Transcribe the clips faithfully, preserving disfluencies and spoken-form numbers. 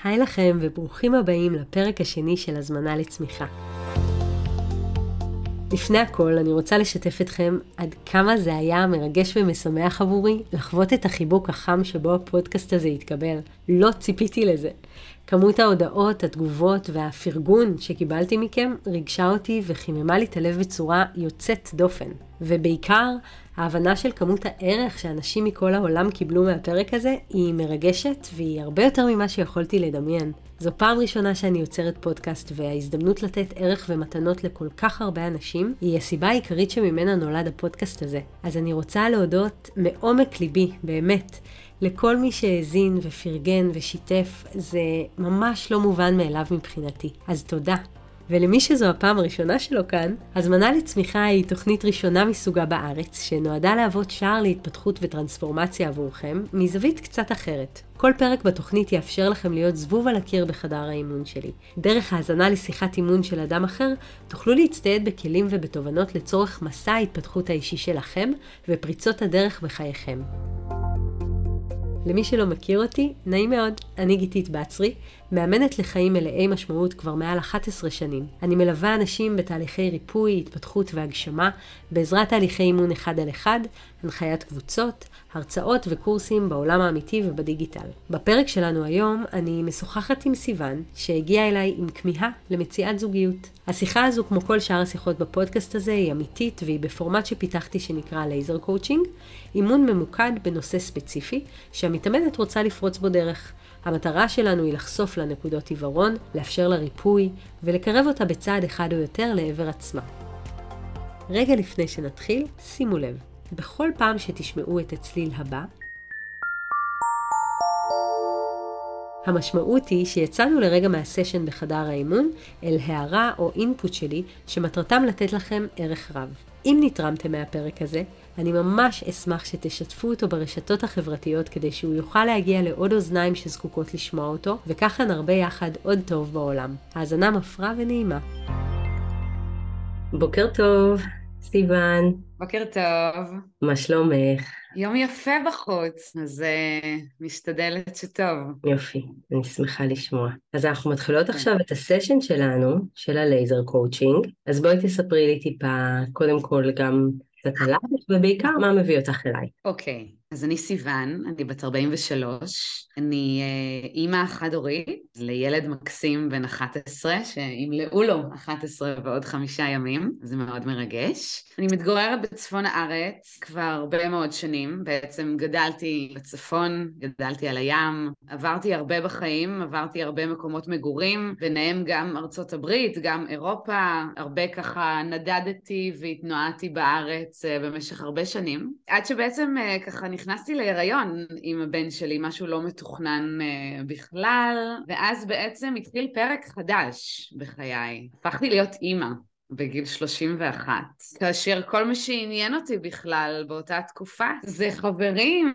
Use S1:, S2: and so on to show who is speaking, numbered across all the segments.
S1: היי לכם וברוכים הבאים לפרק השני של הזמנה לצמיחה. לפני הכל אני רוצה לשתף אתכם עד כמה זה היה מרגש ומשמח עבורי לחוות את החיבוק החם שבו הפודקאסט הזה התקבל. לא ציפיתי לזה. כמות ההודעות, התגובות והפרגון שקיבלתי מכם ריגשה אותי וחיממה לי את הלב בצורה יוצאת דופן. ובעיקר, ההבנה של כמות הערך שאנשים מכל העולם קיבלו מהפרק הזה היא מרגשת והיא הרבה יותר ממה שיכולתי לדמיין. זו פעם ראשונה שאני יוצרת פודקאסט וההזדמנות לתת ערך ומתנות לכל כך הרבה אנשים היא הסיבה העיקרית שממנה נולד הפודקאסט הזה. אז אני רוצה להודות מעומק ליבי, באמת, לכל מי שהאזין ופרגן ושיתף, זה ממש לא מובן מאליו מבחינתי. אז תודה. ולמי שזו הפעם הראשונה שלו כאן, הזמנה לצמיחה היא תוכנית ראשונה מסוגה בארץ, שנועדה להוות שער להתפתחות וטרנספורמציה עבורכם, מזווית קצת אחרת. כל פרק בתוכנית יאפשר לכם להיות זבוב על הקיר בחדר האימון שלי. דרך ההזנה לשיחת אימון של אדם אחר, תוכלו להצטייד בכלים ובתובנות לצורך מסע ההתפתחות האישי שלכם, ופריצות הדרך בחייכם. למי שלא מכיר אותי, נעים מאוד, אני גיתית בצרי, מאמנת לחיים מלאי משמעות כבר מעל אחת עשרה שנים. אני מלווה אנשים בתהליכי ריפוי, התפתחות והגשמה, בעזרת תהליכי אימון אחד על אחד, הנחיית קבוצות, הרצאות וקורסים בעולם האמיתי ובדיגיטל. בפרק שלנו היום אני משוחחת עם סיוון, שהגיעה אליי עם כמיהה למציאת זוגיות. השיחה הזו, כמו כל שאר השיחות בפודקאסט הזה, היא אמיתית והיא בפורמט שפיתחתי שנקרא לייזר קואוצ'ינג, אימון ממוקד בנושא ספציפי שהמתאמנת רוצה לפרוץ בו דרך. המטרה שלנו היא לחשוף לנקודות עיוורון, לאפשר לה ריפוי ולקרב אותה בצעד אחד או יותר לעבר עצמה. רגע לפני שנתחיל, שימו לב, בכל פעם שתשמעו את הצליל הבא, המשמעות היא שיצאנו לרגע מהסשן בחדר האימון אל הערה או אינפוט שלי שמטרתם לתת לכם ערך רב. אם נתרמתם מהפרק הזה, אני ממש אשמח שתשתפו אותו ברשתות החברתיות כדי שהוא יוכל להגיע לעוד אוזניים שזקוקות לשמוע אותו, וככה נרבה יחד עוד טוב בעולם. האזנה מפרה ונעימה. בוקר טוב, סיוון.
S2: בוקר טוב.
S1: מה שלומך?
S2: יום יפה בחוץ, אז uh, משתדלת שטוב.
S1: יופי, אני שמחה לשמוע. אז אנחנו מתחילות עכשיו את הסשן שלנו, של הלייזר קואוצ'ינג. אז בואי תספרי לי טיפה, קודם כל גם קצת עלייך, ובעיקר מה מביא אותך אליי.
S2: אוקיי, אז אני סיוון, אני בת ארבעים ושלוש, אני uh, אימא חד-הורית לילד מקסים בן אחת עשרה, שימלאו לו אחת עשרה ועוד חמישה ימים, זה מאוד מרגש. אני מתגוררת בצפון הארץ כבר הרבה מאוד שנים, בעצם גדלתי בצפון, גדלתי על הים, עברתי הרבה בחיים, עברתי הרבה מקומות מגורים, ביניהם גם ארצות הברית, גם אירופה, הרבה ככה נדדתי והתנועעתי בארץ uh, במשך הרבה שנים, עד שבעצם uh, ככה נכנסתי להיריון עם הבן שלי, משהו לא מתוכנן uh, בכלל, ואז בעצם התחיל פרק חדש בחיי. הפכתי להיות אימא בגיל שלושים ואחת, כאשר כל מה שעניין אותי בכלל באותה תקופה זה חברים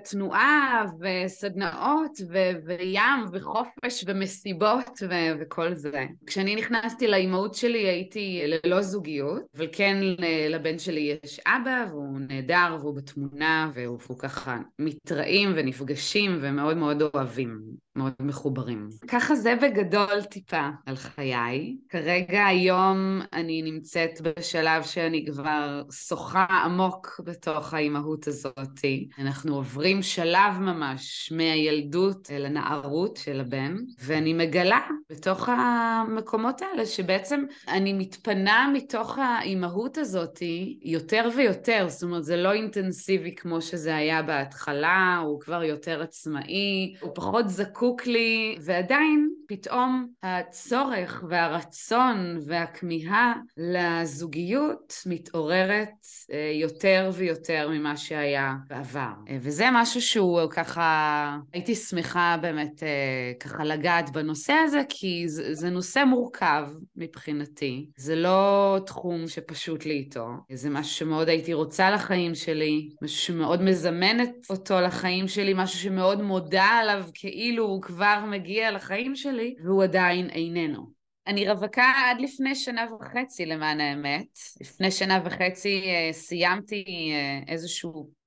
S2: ותנועה וסדנאות ו- וים וחופש ומסיבות ו- וכל זה. כשאני נכנסתי לאימהות שלי הייתי ללא זוגיות, אבל כן לבן שלי יש אבא והוא נהדר והוא בתמונה והוא ככה מתראים ונפגשים ומאוד מאוד אוהבים, מאוד מחוברים. ככה זה בגדול טיפה על חיי. כרגע היום אני נמצאת בשלב שאני כבר שוחה עמוק בתוך האימהות הזאת. אנחנו עוברים שלב ממש מהילדות אל הנערות של הבן, ואני מגלה בתוך המקומות האלה שבעצם אני מתפנה מתוך האימהות הזאת יותר ויותר, זאת אומרת זה לא אינטנסיבי כמו שזה היה בהתחלה, הוא כבר יותר עצמאי, הוא פחות זקוק לי, ועדיין פתאום הצורך והרצון והכמיהה לזוגיות מתעוררת יותר ויותר ממה שהיה בעבר. וזה משהו שהוא ככה, הייתי שמחה באמת ככה לגעת בנושא הזה, כי זה, זה נושא מורכב מבחינתי. זה לא תחום שפשוט לי איתו. זה משהו שמאוד הייתי רוצה לחיים שלי, משהו שמאוד מזמנת אותו לחיים שלי, משהו שמאוד מודה עליו כאילו הוא כבר מגיע לחיים שלי, והוא עדיין איננו. אני רווקה עד לפני שנה וחצי למען האמת. לפני שנה וחצי סיימתי איזשהו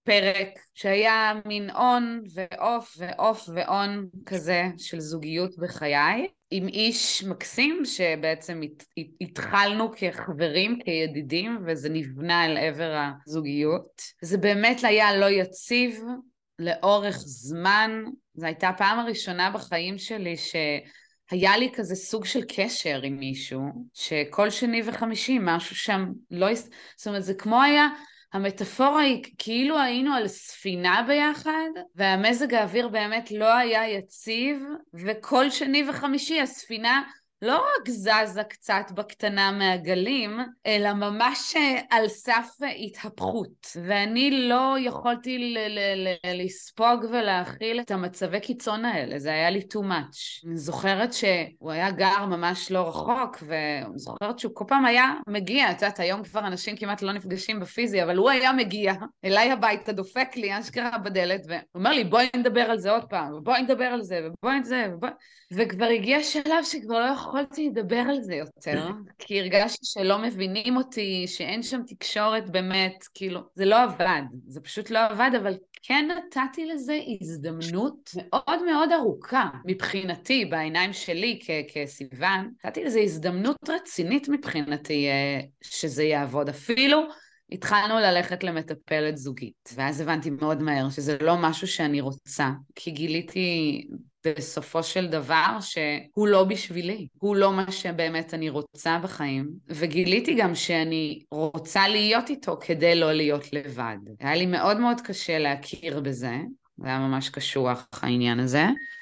S2: פרק שהיה מין און ואוף ואוף ואון כזה של זוגיות בחיי, עם איש מקסים שבעצם הת, הת, התחלנו כחברים, כידידים, וזה נבנה אל עבר הזוגיות. זה באמת היה לא יציב לאורך זמן. זו הייתה הפעם הראשונה בחיים שלי ש... היה לי כזה סוג של קשר עם מישהו, שכל שני וחמישי משהו שם לא... זאת אומרת, זה כמו היה... המטאפורה היא כאילו היינו על ספינה ביחד, והמזג האוויר באמת לא היה יציב, וכל שני וחמישי הספינה לא רק זזה קצת בקטנה מהגלים, אלא ממש על סף התהפכות. ואני לא יכולתי ל- ל- ל- לספוג ולהכיל את המצבי קיצון האלה, זה היה לי too much. אני זוכרת שהוא היה גר ממש לא רחוק, ואני זוכרת שהוא כל פעם היה מגיע, את יודעת, היום כבר אנשים כמעט לא נפגשים בפיזי, אבל הוא היה מגיע אליי הביתה, דופק לי, אשכרה בדלת, והוא אומר לי, בואי נדבר על זה עוד פעם, ובואי נדבר על זה, ובואי נדבר, ובואי... וכבר הגיע שלב שכבר לא יכולתי לדבר על זה יותר, כי הרגשתי שלא מבינים אותי, שאין שם תקשורת באמת, כאילו, זה לא עבד, זה פשוט לא עבד, אבל כן נתתי לזה הזדמנות מאוד מאוד ארוכה, מבחינתי, בעיניים שלי כ- כסיוון, נתתי לזה הזדמנות רצינית מבחינתי שזה יעבוד, אפילו התחלנו ללכת למטפלת זוגית, ואז הבנתי מאוד מהר שזה לא משהו שאני רוצה, כי גיליתי בסופו של דבר שהוא לא בשבילי, הוא לא מה שבאמת אני רוצה בחיים, וגיליתי גם שאני רוצה להיות איתו כדי לא להיות לבד. היה לי מאוד מאוד קשה להכיר בזה, זה היה ממש קשוח העניין הזה.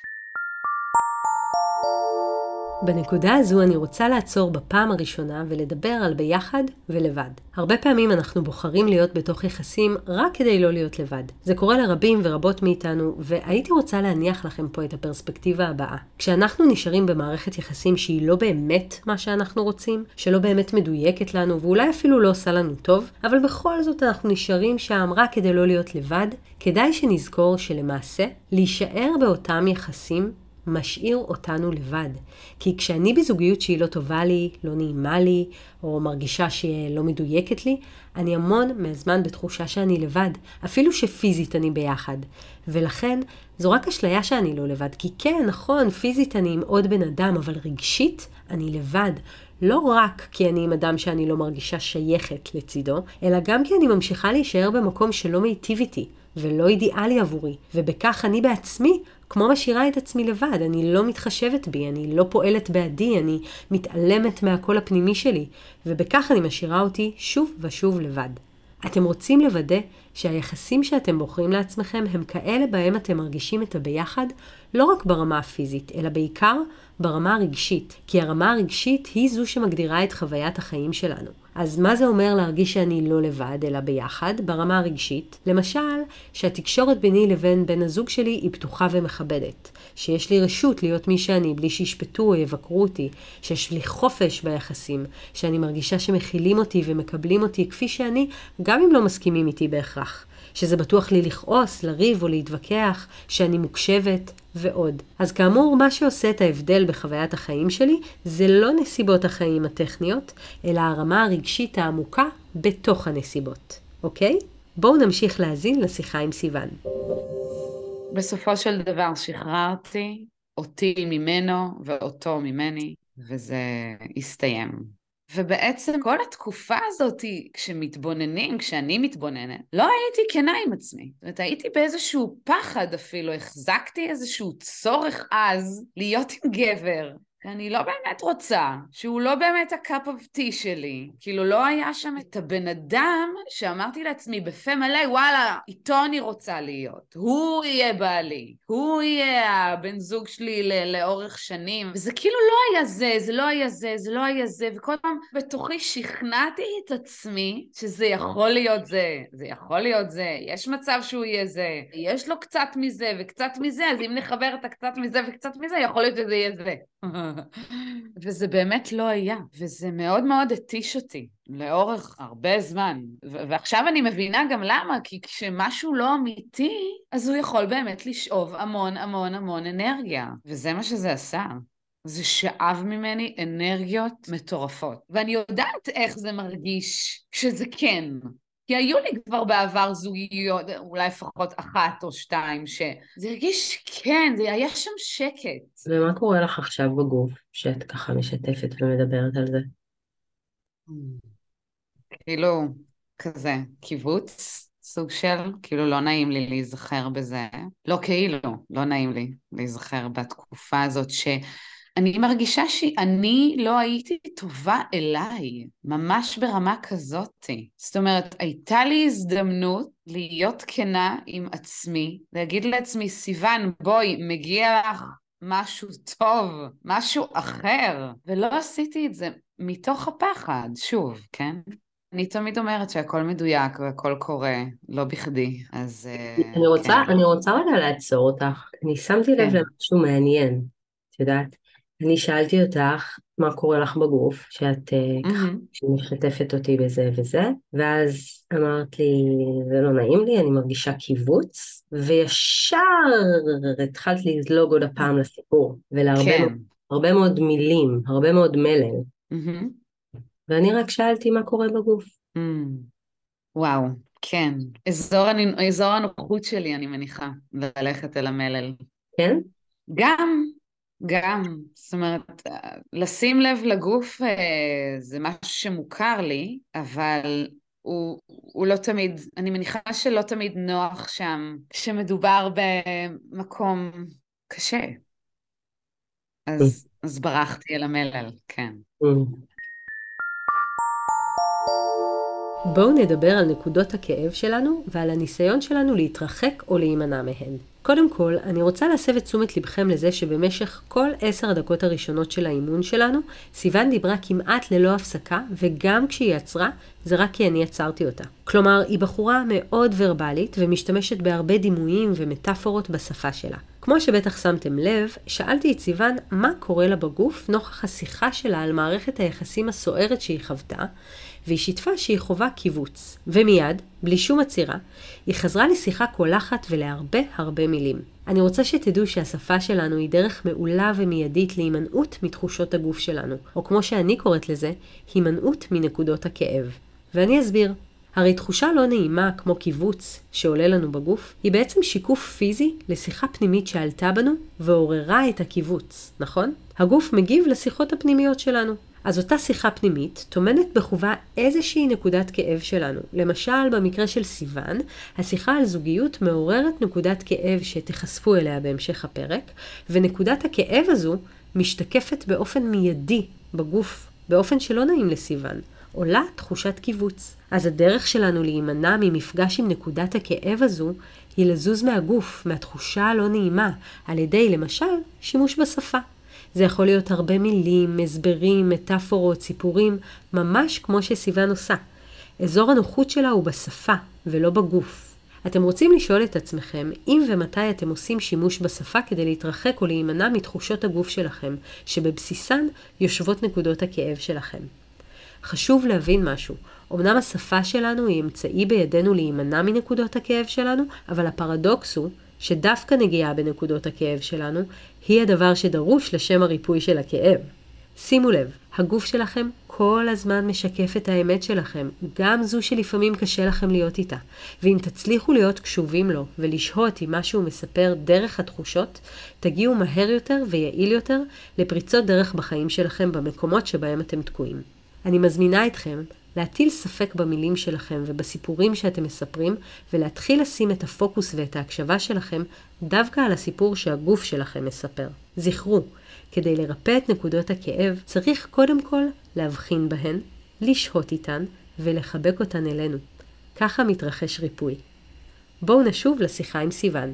S1: בנקודה הזו אני רוצה לעצור בפעם הראשונה ולדבר על ביחד ולבד. הרבה פעמים אנחנו בוחרים להיות בתוך יחסים רק כדי לא להיות לבד. זה קורה לרבים ורבות מאיתנו, והייתי רוצה להניח לכם פה את הפרספקטיבה הבאה. כשאנחנו נשארים במערכת יחסים שהיא לא באמת מה שאנחנו רוצים, שלא באמת מדויקת לנו ואולי אפילו לא עושה לנו טוב, אבל בכל זאת אנחנו נשארים שם רק כדי לא להיות לבד, כדאי שנזכור שלמעשה להישאר באותם יחסים משאיר אותנו לבד. כי כשאני בזוגיות שהיא לא טובה לי, לא נעימה לי, או מרגישה שהיא לא מדויקת לי, אני המון מהזמן בתחושה שאני לבד, אפילו שפיזית אני ביחד. ולכן, זו רק אשליה שאני לא לבד. כי כן, נכון, פיזית אני עם עוד בן אדם, אבל רגשית אני לבד. לא רק כי אני עם אדם שאני לא מרגישה שייכת לצידו, אלא גם כי אני ממשיכה להישאר במקום שלא מיטיב איתי, ולא אידיאלי עבורי. ובכך אני בעצמי כמו משאירה את עצמי לבד, אני לא מתחשבת בי, אני לא פועלת בעדי, אני מתעלמת מהקול הפנימי שלי, ובכך אני משאירה אותי שוב ושוב לבד. אתם רוצים לוודא שהיחסים שאתם בוחרים לעצמכם הם כאלה בהם אתם מרגישים את הביחד, לא רק ברמה הפיזית, אלא בעיקר ברמה הרגשית, כי הרמה הרגשית היא זו שמגדירה את חוויית החיים שלנו. אז מה זה אומר להרגיש שאני לא לבד, אלא ביחד, ברמה הרגשית? למשל, שהתקשורת ביני לבין בן הזוג שלי היא פתוחה ומכבדת. שיש לי רשות להיות מי שאני, בלי שישפטו או יבקרו אותי. שיש לי חופש ביחסים. שאני מרגישה שמכילים אותי ומקבלים אותי כפי שאני, גם אם לא מסכימים איתי בהכרח. שזה בטוח לי לכעוס, לריב או להתווכח, שאני מוקשבת ועוד. אז כאמור, מה שעושה את ההבדל בחוויית החיים שלי, זה לא נסיבות החיים הטכניות, אלא הרמה הרגשית העמוקה בתוך הנסיבות. אוקיי? בואו נמשיך להאזין לשיחה עם סיוון.
S2: בסופו של דבר שחררתי אותי ממנו ואותו ממני, וזה הסתיים. ובעצם כל התקופה הזאת, כשמתבוננים, כשאני מתבוננת, לא הייתי כנה עם עצמי. זאת אומרת, הייתי באיזשהו פחד אפילו, החזקתי איזשהו צורך אז להיות עם גבר. אני לא באמת רוצה, שהוא לא באמת הקאפ אוף טי שלי. כאילו לא היה שם את הבן אדם שאמרתי לעצמי בפה מלא, וואלה, איתו אני רוצה להיות. הוא יהיה בעלי, הוא יהיה הבן זוג שלי לאורך שנים. וזה כאילו לא היה זה, זה לא היה זה, זה לא היה זה. וכל פעם בתוכי שכנעתי את עצמי שזה יכול להיות זה, זה יכול להיות זה, יש מצב שהוא יהיה זה, יש לו קצת מזה וקצת מזה, אז אם נחבר את הקצת מזה וקצת מזה, יכול להיות שזה יהיה זה. וזה באמת לא היה, וזה מאוד מאוד התיש אותי לאורך הרבה זמן, ו- ועכשיו אני מבינה גם למה, כי כשמשהו לא אמיתי, אז הוא יכול באמת לשאוב המון המון המון אנרגיה, וזה מה שזה עשה. זה שאב ממני אנרגיות מטורפות, ואני יודעת איך זה מרגיש שזה כן. כי היו לי כבר בעבר זוגיות, אולי לפחות אחת או שתיים, שזה הרגיש, כן, זה היה שם שקט.
S1: ומה קורה לך עכשיו בגוף, שאת ככה משתפת ומדברת על זה?
S2: כאילו, כזה, קיבוץ, סוג של, כאילו לא נעים לי להיזכר בזה. לא כאילו, לא נעים לי להיזכר בתקופה הזאת שאני מרגישה שאני לא הייתי טובה אליי, ממש ברמה כזאת. זאת אומרת, הייתה לי הזדמנות להיות כנה עם עצמי, להגיד לעצמי, סיוון, בואי, מגיע לך משהו טוב, משהו אחר, ולא עשיתי את זה מתוך הפחד, שוב, כן? אני תמיד אומרת שהכל מדויק והכל קורה, לא בכדי, אז uh,
S1: אני רוצה,
S2: כן,
S1: אני רוצה רגע לעצור אותך. אני שמתי לב
S2: כן.
S1: למשהו מעניין, את יודעת? אני שאלתי אותך מה קורה לך בגוף, שאת אה, ככה
S2: Mm-hmm.
S1: משתפת אותי בזה וזה, ואז אמרת לי, זה לא נעים לי, אני מרגישה קיבוץ, וישר התחלת לזלוג עוד הפעם לסיפור, ולהרבה מאוד,
S2: כן.
S1: הרבה מאוד מילים, הרבה מאוד מלל,
S2: Mm-hmm.
S1: ואני רק שאלתי מה קורה בגוף,
S2: Mm. וואו, כן. אזור, הנ... אזור הנוחות שלי, אני מניחה, ללכת אל המלל.
S1: כן?
S2: גם, גם, זאת אומרת, לשים לב לגוף אה, זה משהו שמוכר לי, אבל הוא, הוא לא תמיד, אני מניחה שלא תמיד נוח שם, שמדובר במקום קשה.
S1: Mm,
S2: אז, אז ברחתי אל המלל, כן.
S1: mm. בואו נדבר על נקודות הכאב שלנו ועל הניסיון שלנו להתרחק או להימנע מהן. קודם כל, אני רוצה להסב את תשומת לבכם לזה שבמשך כל עשר הדקות הראשונות של האימון שלנו, סיוון דיברה כמעט ללא הפסקה, וגם כשהיא עצרה, זה רק כי אני עצרתי אותה. כלומר, היא בחורה מאוד ורבלית ומשתמשת בהרבה דימויים ומטאפורות בשפה שלה. כמו שבטח שמתם לב, שאלתי את סיוון מה קורה לה בגוף נוכח השיחה שלה על מערכת היחסים הסוערת שהיא חוותה, והיא שיתפה שהיא חובה קיבוץ. ומיד, בלי שום עצירה, היא חזרה לשיחה קולחת ולהרבה הרבה מילים. אני רוצה שתדעו שהשפה שלנו היא דרך מעולה ומיידית להימנעות מתחושות הגוף שלנו, או כמו שאני קוראת לזה, הימנעות מנקודות הכאב. ואני אסביר. הרי תחושה לא נעימה כמו קיבוץ שעולה לנו בגוף, היא בעצם שיקוף פיזי לשיחה פנימית שעלתה בנו ועוררה את הקיבוץ, נכון? הגוף מגיב לשיחות הפנימיות שלנו. אז אותה שיחה פנימית טומנת בחובה איזושהי נקודת כאב שלנו. למשל, במקרה של סיוון, השיחה על זוגיות מעוררת נקודת כאב שתחשפו אליה בהמשך הפרק, ונקודת הכאב הזו משתקפת באופן מיידי בגוף, באופן שלא נעים לסיוון. עולה תחושת קיבוץ. אז הדרך שלנו להימנע ממפגש עם נקודת הכאב הזו היא לזוז מהגוף, מהתחושה הלא נעימה, על ידי למשל שימוש בשפה. זה יכול להיות הרבה מילים, הסברים, מטאפורות, סיפורים, ממש כמו שסיוון עושה. אזור הנוחות שלה הוא בשפה ולא בגוף. אתם רוצים לשאול את עצמכם אם ומתי אתם עושים שימוש בשפה כדי להתרחק או להימנע מתחושות הגוף שלכם, שבבסיסן יושבות נקודות הכאב שלכם. חשוב להבין משהו. אמנם השפה שלנו היא אמצעי בידינו להימנע מנקודות הכאב שלנו, אבל הפרדוקס הוא שדווקא נגיעה בנקודות הכאב שלנו היא הדבר שדרוש לשם הריפוי של הכאב. שימו לב, הגוף שלכם כל הזמן משקף את האמת שלכם, גם זו שלפעמים קשה לכם להיות איתה. ואם תצליחו להיות קשובים לו ולשהות עם מה שהוא מספר דרך התחושות, תגיעו מהר יותר ויעיל יותר לפריצות דרך בחיים שלכם במקומות שבהם אתם תקועים. אני מזמינה אתכם להטיל ספק במילים שלכם ובסיפורים שאתם מספרים, ולהתחיל לשים את הפוקוס ואת ההקשבה שלכם דווקא על הסיפור שהגוף שלכם מספר. זכרו, כדי לרפא את נקודות הכאב, צריך קודם כל להבחין בהן, לשהות איתן ולחבק אותן אלינו. ככה מתרחש ריפוי. בואו נשוב לשיחה עם סיוון.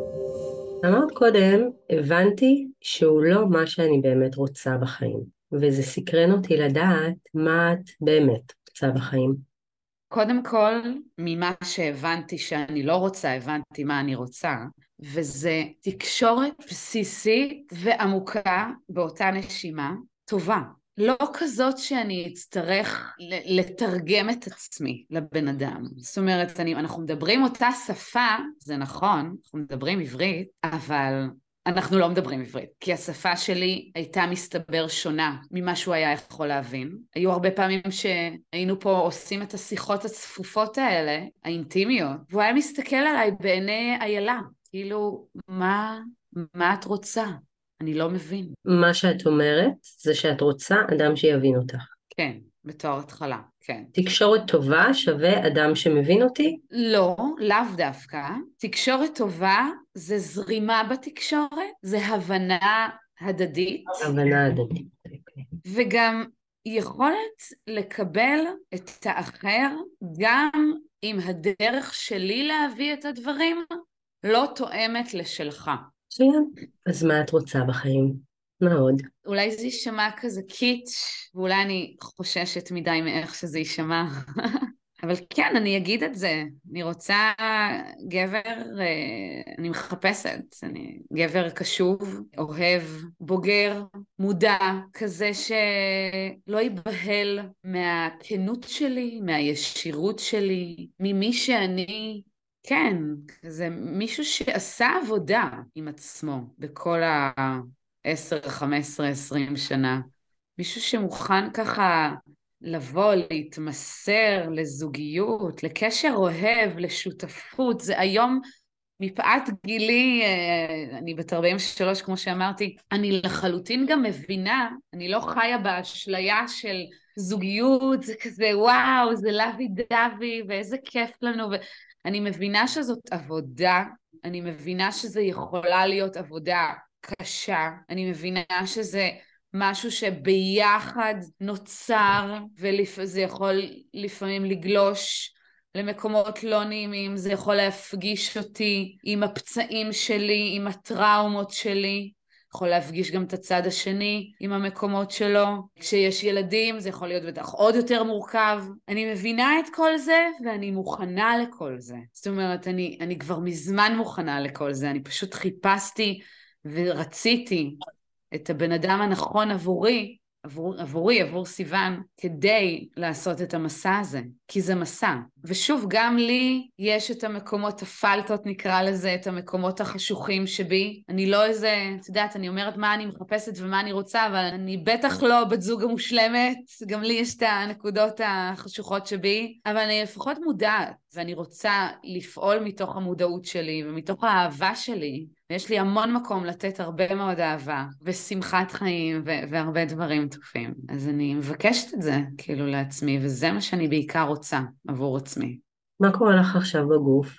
S1: אמרת קודם, הבנתי שהוא לא מה שאני באמת רוצה בחיים. וזה סקרן אותי לדעת מה את באמת רוצה בחיים.
S2: קודם כל, ממה שהבנתי שאני לא רוצה, הבנתי מה אני רוצה, וזה תקשורת בסיסית ועמוקה באותה נשימה, טובה. לא כזאת שאני אצטרך לתרגם את עצמי לבן אדם. זאת אומרת, אני, אנחנו מדברים אותה שפה, זה נכון, אנחנו מדברים עברית, אבל אנחנו לא מדברים עברית, כי השפה שלי הייתה מסתבר שונה ממה שהוא היה יכול להבין. היו הרבה פעמים שהיינו פה עושים את השיחות הצפופות האלה, האינטימיות, והוא היה מסתכל עליי בעיני איילה, כאילו, מה, מה את רוצה? אני לא מבין.
S1: מה שאת אומרת זה שאת רוצה אדם שיבין אותך.
S2: כן, בתור התחלה, כן.
S1: תקשורת טובה שווה אדם שמבין אותי?
S2: לא, לאו דווקא. תקשורת טובה זה זרימה בתקשורת, זה הבנה הדדית.
S1: הבנה הדדית.
S2: וגם יכולת לקבל את האחר, גם אם הדרך שלי להביא את הדברים לא תואמת לשלך.
S1: מצוין. אז מה את רוצה בחיים? מה עוד?
S2: אולי זה יישמע כזה קיץ', ואולי אני חוששת מדי מאיך שזה יישמע. אבל כן, אני אגיד את זה. אני רוצה גבר, אני מחפשת, אני גבר קשוב, אוהב, בוגר, מודע, כזה שלא ייבהל מהכנות שלי, מהישירות שלי, ממי שאני, כן, זה מישהו שעשה עבודה עם עצמו בכל ה-עשר, חמש עשרה, עשרים שנה. מישהו שמוכן ככה לבוא, להתמסר לזוגיות, לקשר אוהב, לשותפות. זה היום, מפאת גילי, אני בת ארבעים ושלוש, כמו שאמרתי, אני לחלוטין גם מבינה, אני לא חיה באשליה של זוגיות, זה כזה וואו, זה לוי דווי, ואיזה כיף לנו. אני מבינה שזאת עבודה, אני מבינה שזה יכולה להיות עבודה קשה, אני מבינה שזה משהו שביחד נוצר, וזה יכול לפעמים לגלוש למקומות לא נעימים, זה יכול להפגיש אותי עם הפצעים שלי, עם הטראומות שלי, יכול להפגיש גם את הצד השני עם המקומות שלו. כשיש ילדים זה יכול להיות בטח עוד יותר מורכב. אני מבינה את כל זה ואני מוכנה לכל זה. זאת אומרת, אני, אני כבר מזמן מוכנה לכל זה, אני פשוט חיפשתי ורציתי את הבן אדם הנכון עבורי, עבור, עבורי, עבור סיוון, כדי לעשות את המסע הזה, כי זה מסע. ושוב, גם לי יש את המקומות הפלטות, נקרא לזה, את המקומות החשוכים שבי. אני לא איזה, את יודעת, אני אומרת מה אני מחפשת ומה אני רוצה, אבל אני בטח לא בת זוג המושלמת, גם לי יש את הנקודות החשוכות שבי, אבל אני לפחות מודעת, ואני רוצה לפעול מתוך המודעות שלי ומתוך האהבה שלי, ויש לי המון מקום לתת הרבה מאוד אהבה, ושמחת חיים, ו- והרבה דברים טובים. אז אני מבקשת את זה, כאילו, לעצמי, וזה מה שאני בעיקר רוצה עבור עצמי.
S1: מה קורה לך עכשיו בגוף?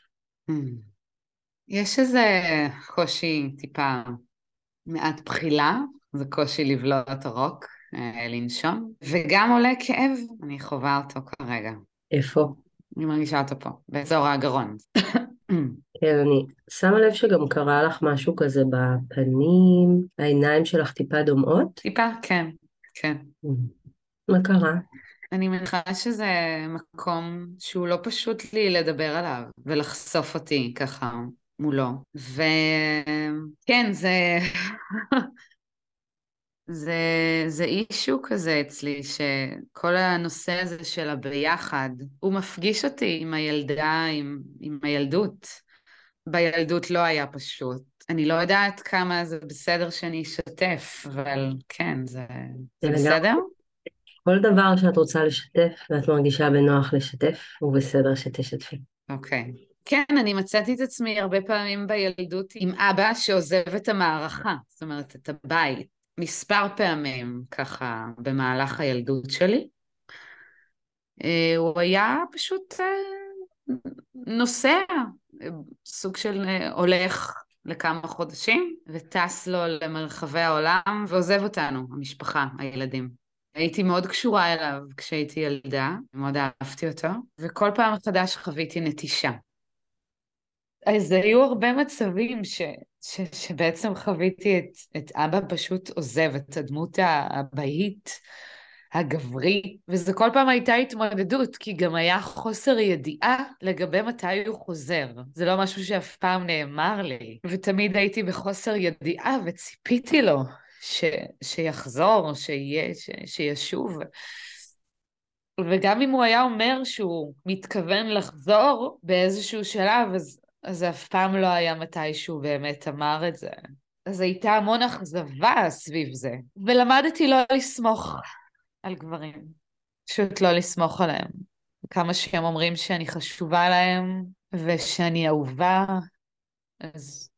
S2: יש איזה קושי טיפה מעט בחילה, זה קושי לבלוע את הרוק, לנשום, וגם עולה כאב, אני חווה אותו כרגע.
S1: איפה?
S2: אני מרגישה אותו פה, באזור הגרון.
S1: כן, אני שמה לב שגם קרה לך משהו כזה בפנים, העיניים שלך טיפה דומעות?
S2: טיפה, כן, כן.
S1: מה קרה?
S2: אני מניחה שזה מקום שהוא לא פשוט לי לדבר עליו, ולחשוף אותי ככה מולו. וכן, זה... זה, זה אישו כזה אצלי, שכל הנושא הזה של הביחד, הוא מפגיש אותי עם הילדה, עם, עם הילדות. בילדות לא היה פשוט. אני לא יודעת כמה זה בסדר שאני אשתף, אבל כן, זה, זה בסדר?
S1: כל דבר שאת רוצה לשתף, ואת מרגישה בנוח לשתף, הוא בסדר שתשתפי.
S2: אוקיי. כן, אני מצאתי את עצמי הרבה פעמים בילדות עם אבא שעוזב את המערכה, זאת אומרת, את הבית. מספר פעמים ככה במהלך הילדות שלי. הוא היה פשוט נוסע, סוג של הולך לכמה חודשים, וטס לו למרחבי העולם, ועוזב אותנו, המשפחה, הילדים. הייתי מאוד קשורה אליו כשהייתי ילדה, מאוד אהבתי אותו, וכל פעם מחדש חוויתי נטישה. אז היו הרבה מצבים ש, ש, שבעצם חוויתי את, את אבא פשוט עוזב, את הדמות הבאית, הגברי, וזה כל פעם הייתה התמודדות, כי גם היה חוסר ידיעה לגבי מתי הוא חוזר. זה לא משהו שאף פעם נאמר לי, ותמיד הייתי בחוסר ידיעה וציפיתי לו ש, שיחזור, שיהיה, ש, שישוב. וגם אם הוא היה אומר שהוא מתכוון לחזור באיזשהו שלב, אז אז זה אף פעם לא היה מתי שהוא באמת אמר את זה. אז הייתה המון אכזבה סביב זה. ולמדתי לא לסמוך על גברים. פשוט לא לסמוך עליהם. כמה שהם אומרים שאני חשובה להם, ושאני אהובה, אז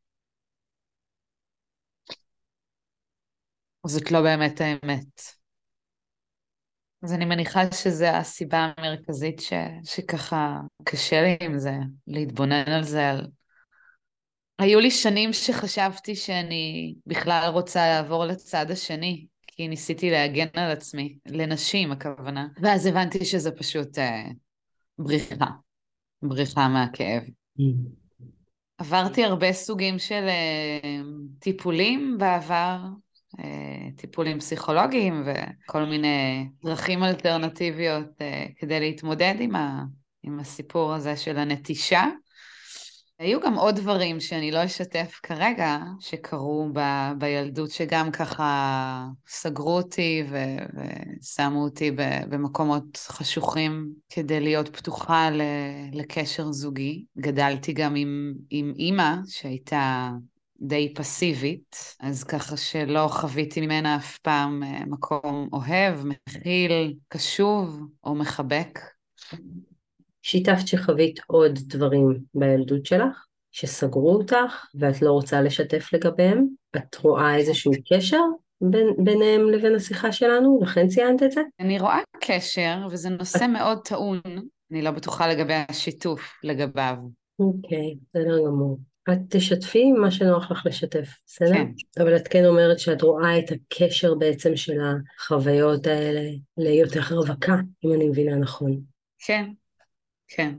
S2: זאת לא באמת האמת. אז אני מניחה שזו הסיבה המרכזית ש... שככה קשה לי עם זה, להתבונן על זה. על... היו לי שנים שחשבתי שאני בכלל רוצה לעבור לצד השני, כי ניסיתי להגן על עצמי, לנשים הכוונה. ואז הבנתי שזה פשוט אה, בריחה, בריחה מהכאב. עברתי הרבה סוגים של אה, טיפולים בעבר, אה, טיפולים פסיכולוגיים וכל מיני דרכים אלטרנטיביות אה, כדי להתמודד עם, ה, עם הסיפור הזה של הנטישה. היו גם עוד דברים שאני לא אשתף כרגע, שקרו ב, בילדות, שגם ככה סגרו אותי ו, ושמו אותי ב, במקומות חשוכים כדי להיות פתוחה ל, לקשר זוגי. גדלתי גם עם, עם אימא שהייתה די פסיבית, אז ככה שלא חוויתי ממנה אף פעם מקום אוהב, מכיל, קשוב או מחבק.
S1: שיתפת שחווית עוד דברים בילדות שלך, שסגרו אותך, ואת לא רוצה לשתף לגביהם? את רואה איזשהו קשר בין, ביניהם לבין השיחה שלנו? לכן ציינת את זה?
S2: אני רואה קשר, וזה נושא
S1: את...
S2: מאוד טעון, אני לא בטוחה לגבי השיתוף לגביו.
S1: אוקיי, בסדר גמור. את תשתפי מה שנוח לך לשתף, בסדר?
S2: כן.
S1: אבל את כן אומרת שאת רואה את הקשר בעצם של החוויות האלה ליותר רווקה, אם אני מבינה נכון.
S2: כן, כן.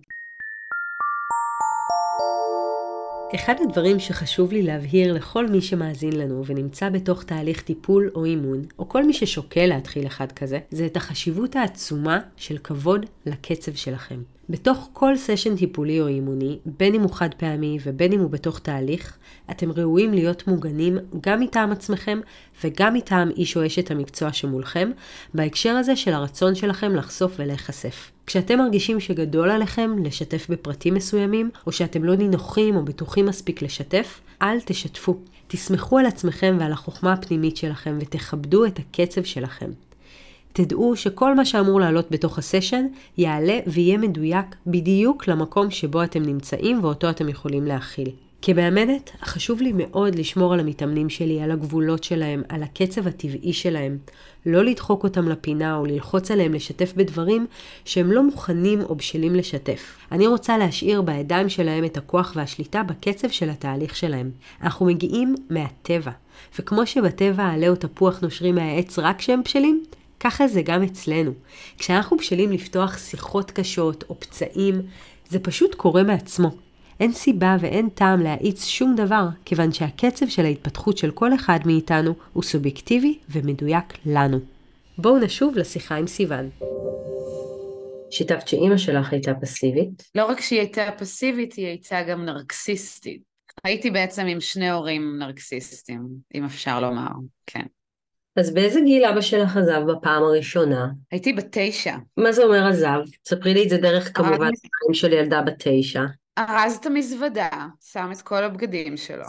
S1: אחד הדברים שחשוב לי להבהיר לכל מי שמאזין לנו ונמצא בתוך תהליך טיפול או אימון, או כל מי ששוקל להתחיל אחד כזה, זה את החשיבות העצומה של כבוד לקצב שלכם. בתוך כל סשן טיפולי או אימוני, בין אם הוא חד פעמי ובין אם הוא בתוך תהליך, אתם ראויים להיות מוגנים גם מטעם עצמכם וגם מטעם איש או אשת המקצוע שמולכם, בהקשר הזה של הרצון שלכם לחשוף ולהיחשף. כשאתם מרגישים שגדול עליכם לשתף בפרטים מסוימים, או שאתם לא נינוחים או בטוחים מספיק לשתף, אל תשתפו. תסמכו על עצמכם ועל החוכמה הפנימית שלכם ותכבדו את הקצב שלכם. תדעו שכל מה שאמור לעלות בתוך הסשן יעלה ויהיה מדויק בדיוק למקום שבו אתם נמצאים ואותו אתם יכולים להכיל. כמאמנת, חשוב לי מאוד לשמור על המתאמנים שלי, על הגבולות שלהם, על הקצב הטבעי שלהם. לא לדחוק אותם לפינה או ללחוץ עליהם לשתף בדברים שהם לא מוכנים או בשלים לשתף. אני רוצה להשאיר בידיים שלהם את הכוח והשליטה בקצב של התהליך שלהם. אנחנו מגיעים מהטבע, וכמו שבטבע העלה או תפוח נושרים מהעץ רק כשהם בשלים, ככה זה גם אצלנו. כשאנחנו בשלים לפתוח שיחות קשות או פצעים, זה פשוט קורה מעצמו. אין סיבה ואין טעם להאיץ שום דבר, כיוון שהקצב של ההתפתחות של כל אחד מאיתנו הוא סובייקטיבי ומדויק לנו. בואו נשוב לשיחה עם סיוון. שיתפת שאימא שלך הייתה פסיבית?
S2: לא רק שהיא הייתה פסיבית, היא הייתה גם נרקסיסטית. הייתי בעצם עם שני הורים נרקסיסטים, אם אפשר לומר, כן.
S1: אז באיזה גיל אבא שלך עזב בפעם הראשונה?
S2: הייתי בתשע.
S1: מה זה אומר עזב? ספרי לי את זה דרך כמובן פעמים של ילדה בתשע.
S2: ארז את המזוודה, שם את כל הבגדים שלו,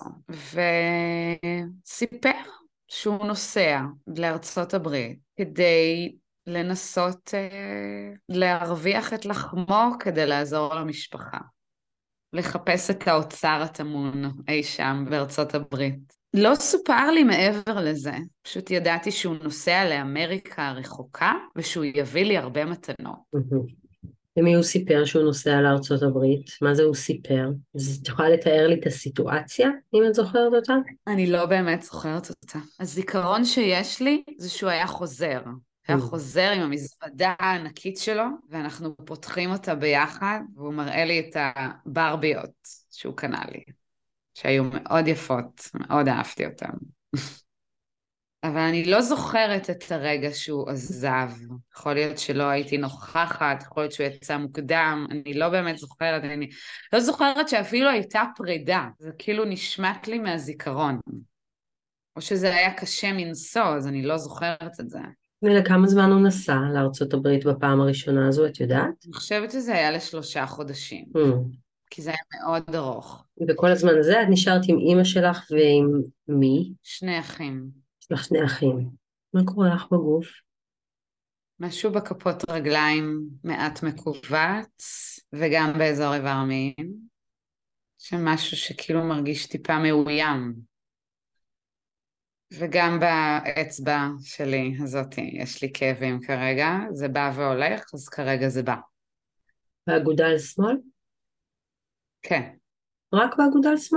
S2: וסיפר שהוא נוסע לארצות הברית כדי לנסות אה, להרוויח את לחמו כדי לעזור למשפחה. לחפש את האוצר הטמון אי שם בארצות הברית. לא סופר לי מעבר לזה, פשוט ידעתי שהוא נוסע לאמריקה הרחוקה, ושהוא יביא לי הרבה מתנות.
S1: למי הוא סיפר שהוא נוסע לארצות הברית? מה זה הוא סיפר? אז את יכולה לתאר לי את הסיטואציה, אם את זוכרת אותה?
S2: אני לא באמת זוכרת אותה. הזיכרון שיש לי זה שהוא היה חוזר. היה חוזר עם המזוודה הענקית שלו, ואנחנו פותחים אותה ביחד, והוא מראה לי את הברביות שהוא קנה לי, שהיו מאוד יפות, מאוד אהבתי אותן. אבל אני לא זוכרת את הרגע שהוא עזב. יכול להיות שלא הייתי נוכחת, יכול להיות שהוא יצא מוקדם, אני לא באמת זוכרת, אני לא זוכרת שאפילו הייתה פרידה, זה כאילו נשמט לי מהזיכרון. או שזה היה קשה מנסוע, אז אני לא זוכרת את זה.
S1: ולכמה זמן הוא נסע לארצות הברית בפעם הראשונה הזו, את יודעת?
S2: אני חושבת שזה היה לשלושה חודשים.
S1: Mm.
S2: כי זה היה מאוד ארוך.
S1: וכל הזמן הזה את נשארת עם אמא שלך ועם מי?
S2: שני אחים.
S1: יש לך שני אחים. מה קורה לך בגוף?
S2: משהו בכפות רגליים מעט מכווץ, וגם באזור איבר המין, שמשהו שכאילו מרגיש טיפה מאוים. וגם באצבע שלי הזאתי, יש לי כאבים כרגע, זה בא והולך, אז כרגע זה בא.
S1: באגודל שמאל?
S2: כן.
S1: רק באגודל שמאל?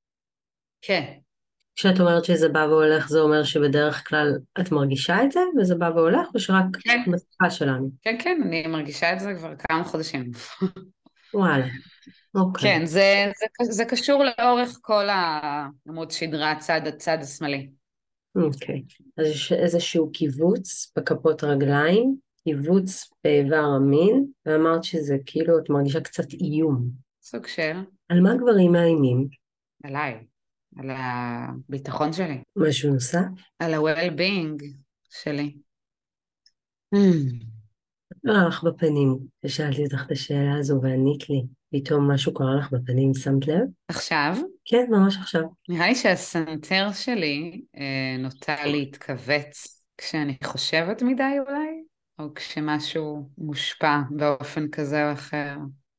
S2: כן.
S1: כשאת אומרת שזה בא והולך, זה אומר שבדרך כלל את מרגישה את זה, וזה בא והולך, או שרק
S2: כן.
S1: בשיחה שלנו?
S2: כן, כן, אני מרגישה את זה כבר כמה חודשים.
S1: וואלה, אוקיי.
S2: כן, זה, זה, זה קשור לאורך כל העמוד שדרה, הצד, הצד השמאלי.
S1: אוקיי. אז יש איזשהו קיבוץ בכפות רגליים, קיבוץ באיבר המין, ואמרת שזה כאילו את מרגישה קצת איום.
S2: סוג של,
S1: על מה גברים מאיימים?
S2: עליי, על הביטחון שלי,
S1: משהו נוסף?
S2: על ה-well-being שלי. Mm.
S1: לא הלך בפנים, כששאלתי אותך את השאלה הזו וענית לי, פתאום משהו קרה לך בפנים, שמת לב?
S2: עכשיו,
S1: כן, ממש עכשיו.
S2: נראה לי שהסנטר שלי אה, נוטה להתכווץ כשאני חושבת מדי אולי, או כשמשהו מושפע באופן כזה או אחר.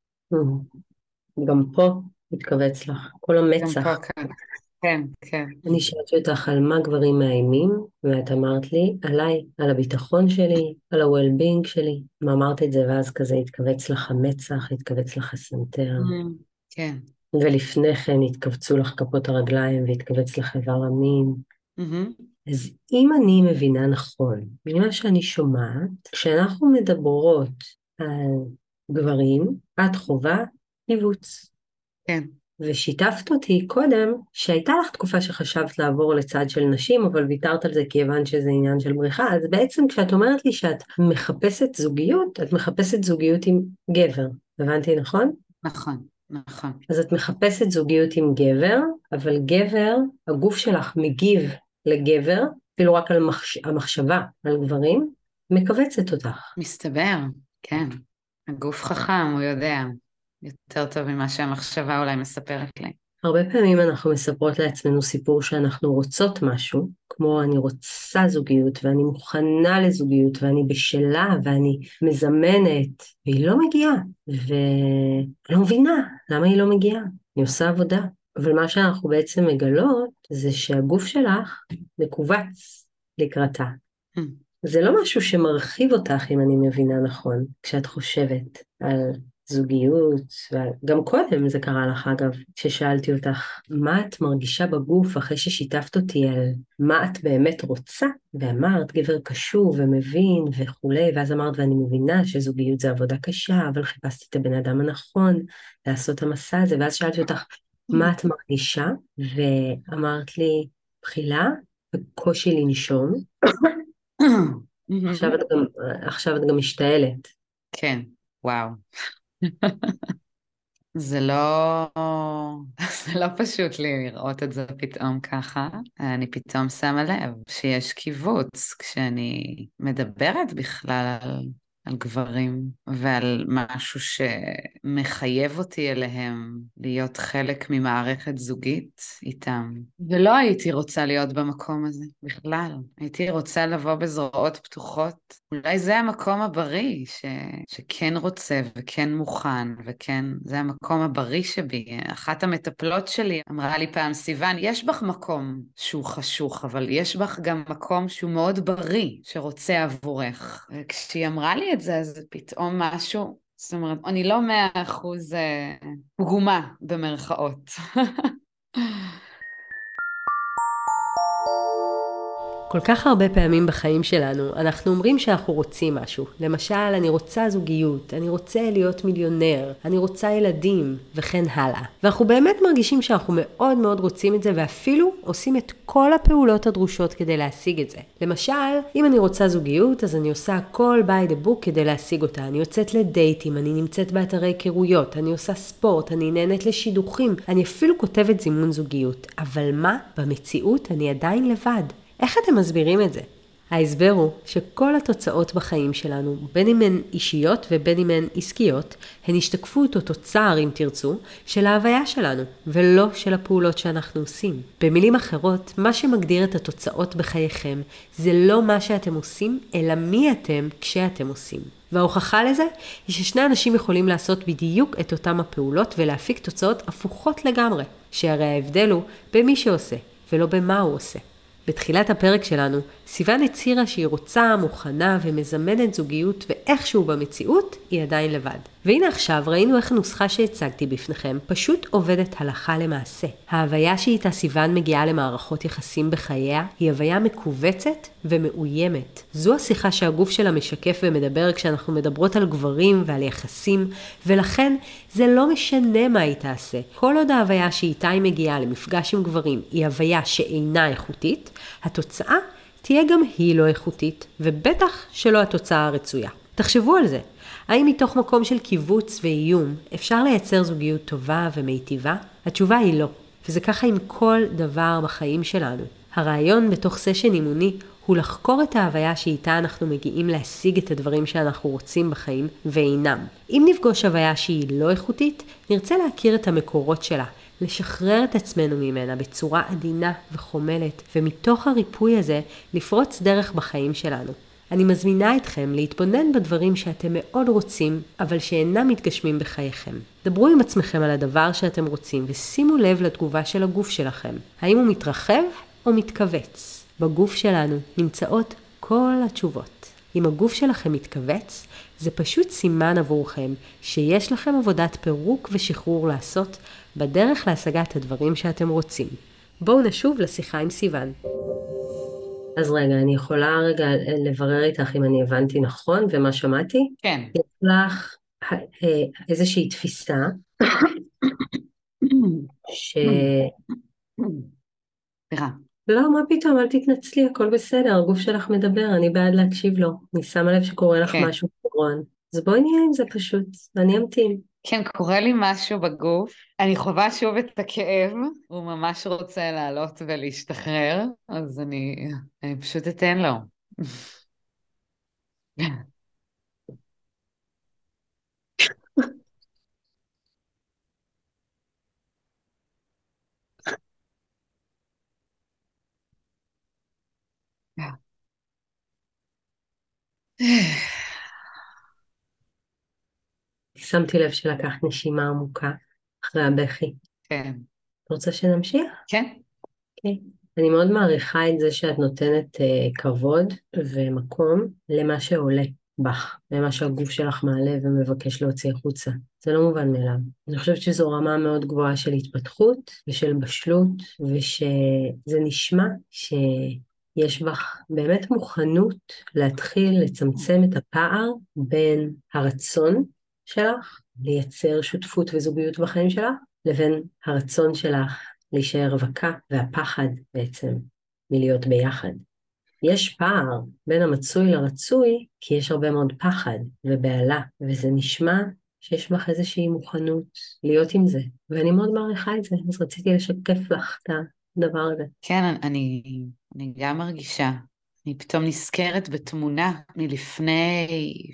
S1: Mm. גם פה מתכווץ לך, כל
S2: גם
S1: המצח.
S2: פה כאן. כן, כן.
S1: אני שאלתי אותך על מה גברים מאיימים, ואת אמרת לי, עליי, על הביטחון שלי, על ה-well-being שלי. מה אמרת את זה, ואז כזה התכווץ לך המצח, התכווץ לך הסנטר.
S2: Mm. כן.
S1: ולפני כן התכווצו לך כפות הרגליים, והתכווץ לך איבר המין.
S2: Mm-hmm.
S1: אז אם אני מבינה נכון, ממה שאני שומעת, כשאנחנו מדברות על גברים, את חובה קיבוץ.
S2: כן.
S1: ושיתפת אותי קודם שהייתה לך תקופה שחשבת לעבור לצד של נשים, אבל ויתרת על זה כי הבנת שזה עניין של בריחה, אז בעצם כשאת אומרת לי שאת מחפשת זוגיות, את מחפשת זוגיות עם גבר, הבנתי נכון?
S2: נכון, נכון.
S1: אז את מחפשת זוגיות עם גבר, אבל גבר, הגוף שלך מגיב לגבר, אפילו רק על המחש... המחשבה על גברים, מכווצת אותך.
S2: מסתבר, כן. הגוף חכם, הוא יודע. יותר טוב ממה שהמחשבה אולי מספרת לי.
S1: הרבה פעמים אנחנו מספרות לעצמנו סיפור שאנחנו רוצות משהו, כמו אני רוצה זוגיות ואני מוכנה לזוגיות ואני בשלה ואני מזמנת, והיא לא מגיעה, ואני לא מבינה למה היא לא מגיעה, אני עושה עבודה. אבל מה שאנחנו בעצם מגלות זה שהגוף שלך מכווץ לקראתה.
S2: Hmm.
S1: זה לא משהו שמרחיב אותך, אם אני מבינה נכון, כשאת חושבת על זוגיות, וגם קודם זה קרה לך אגב, כששאלתי אותך, מה את מרגישה בגוף אחרי ששיתפת אותי על מה את באמת רוצה, ואמרת גבר קשור ומבין וכולי, ואז אמרת ואני מבינה שזוגיות זה עבודה קשה, אבל חיפשתי את הבן אדם הנכון לעשות את המסע הזה, ואז שאלתי אותך, מה את מרגישה? ואמרת לי, בחילה וקושי לנשום, עכשיו את גם, עכשיו את גם משתעלת.
S2: כן, וואו. זה לא, זה לא פשוט לי לראות את זה פתאום ככה. אני פתאום שמה לב שיש קיבוץ כשאני מדברת בכלל על, על גברים ועל משהו שמחייב אותי אליהם להיות חלק ממערכת זוגית איתם. ולא הייתי רוצה להיות במקום הזה בכלל. הייתי רוצה לבוא בזרועות פתוחות. אולי זה המקום הבריא ש... שכן רוצה וכן מוכן וכן, זה המקום הבריא שבי. אחת המטפלות שלי אמרה לי פעם, סיוון, יש בך מקום שהוא חשוך, אבל יש בך גם מקום שהוא מאוד בריא, שרוצה עבורך. וכשהיא אמרה לי את זה, אז פתאום משהו, זאת אומרת, אני לא מאה אחוז פגומה במרכאות.
S1: כל כך הרבה פעמים בחיים שלנו, אנחנו אומרים שאנחנו רוצים משהו. למשל, אני רוצה זוגיות, אני רוצה להיות מיליונר, אני רוצה ילדים, וכן הלאה. ואנחנו באמת מרגישים שאנחנו מאוד מאוד רוצים את זה, ואפילו עושים את כל הפעולות הדרושות כדי להשיג את זה. למשל, אם אני רוצה זוגיות, אז אני עושה הכל by the book כדי להשיג אותה. אני יוצאת לדייטים, אני נמצאת באתרי היכרויות, אני עושה ספורט, אני נהנית לשידוכים, אני אפילו כותבת זימון זוגיות. אבל מה? במציאות אני עדיין לבד. איך אתם מסבירים את זה? ההסבר הוא שכל התוצאות בחיים שלנו, בין אם הן אישיות ובין אם הן עסקיות, הן השתקפות או תוצר, אם תרצו, של ההוויה שלנו, ולא של הפעולות שאנחנו עושים. במילים אחרות, מה שמגדיר את התוצאות בחייכם, זה לא מה שאתם עושים, אלא מי אתם כשאתם עושים. וההוכחה לזה היא ששני אנשים יכולים לעשות בדיוק את אותם הפעולות ולהפיק תוצאות הפוכות לגמרי, שהרי ההבדל הוא במי שעושה, ולא במה הוא עושה. בתחילת הפרק שלנו, סיוון הצהירה שהיא רוצה, מוכנה ומזמנת זוגיות, ואיכשהו במציאות היא עדיין לבד. והנה עכשיו ראינו איך הנוסחה שהצגתי בפניכם פשוט עובדת הלכה למעשה. ההוויה שאיתה סיוון מגיעה למערכות יחסים בחייה היא הוויה מקובצת ומאוימת. זו השיחה שהגוף שלה משקף ומדבר כשאנחנו מדברות על גברים ועל יחסים, ולכן זה לא משנה מה היא תעשה. כל עוד ההוויה שאיתה היא מגיעה למפגש עם גברים היא הוויה שאינה איכותית, התוצאה תהיה גם היא לא איכותית, ובטח שלא התוצאה הרצויה. תחשבו על זה. האם מתוך מקום של קיבוץ ואיום אפשר לייצר זוגיות טובה ומיטיבה? התשובה היא לא, וזה ככה עם כל דבר בחיים שלנו. הרעיון בתוך סשן אימוני הוא לחקור את ההוויה שאיתה אנחנו מגיעים להשיג את הדברים שאנחנו רוצים בחיים ואינם. אם נפגוש הוויה שהיא לא איכותית, נרצה להכיר את המקורות שלה, לשחרר את עצמנו ממנה בצורה עדינה וחומלת, ומתוך הריפוי הזה לפרוץ דרך בחיים שלנו. אני מזמינה אתכם להתבונן בדברים שאתם מאוד רוצים, אבל שאינם מתגשמים בחייכם. דברו עם עצמכם על הדבר שאתם רוצים, ושימו לב לתגובה של הגוף שלכם. האם הוא מתרחב או מתכווץ? בגוף שלנו נמצאות כל התשובות. אם הגוף שלכם מתכווץ, זה פשוט סימן עבורכם שיש לכם עבודת פירוק ושחרור לעשות בדרך להשגת הדברים שאתם רוצים. בואו נשוב לשיחה עם סיוון. אז רגע, אני יכולה רגע לברר איתך אם אני הבנתי נכון ומה שמעתי?
S2: כן.
S1: יש לך איזושהי תפיסה ש...
S2: סליחה.
S1: לא, מה פתאום, אל תתנצלי, הכל בסדר, הגוף שלך מדבר, אני בעד להקשיב לו. אני שמה לב שקורה לך
S2: כן.
S1: משהו קורון. אז בואי נהיה עם זה פשוט, ואני אמתין.
S2: כן, קורה לי משהו בגוף. אני חווה שוב את הכאב, הוא ממש רוצה לעלות ולהשתחרר, אז אני, אני פשוט אתן לו.
S1: שמתי לב שלקחת נשימה עמוקה אחרי הבכי.
S2: כן.
S1: את רוצה שנמשיך?
S2: כן.
S1: כן. אני מאוד מעריכה את זה שאת נותנת uh, כבוד ומקום למה שעולה בך, למה שהגוף שלך מעלה ומבקש להוציא החוצה. זה לא מובן מאליו. אני חושבת שזו רמה מאוד גבוהה של התפתחות ושל בשלות, ושזה נשמע שיש בך באמת מוכנות להתחיל לצמצם את הפער בין הרצון שלך לייצר שותפות וזוגיות בחיים שלך, לבין הרצון שלך להישאר רווקה והפחד בעצם מלהיות ביחד. יש פער בין המצוי לרצוי, כי יש הרבה מאוד פחד ובעלה, וזה נשמע שיש בך איזושהי מוכנות להיות עם זה, ואני מאוד מעריכה את זה, אז רציתי לשקף לך את הדבר הזה.
S2: כן, אני, אני גם מרגישה. אני פתאום נזכרת בתמונה מלפני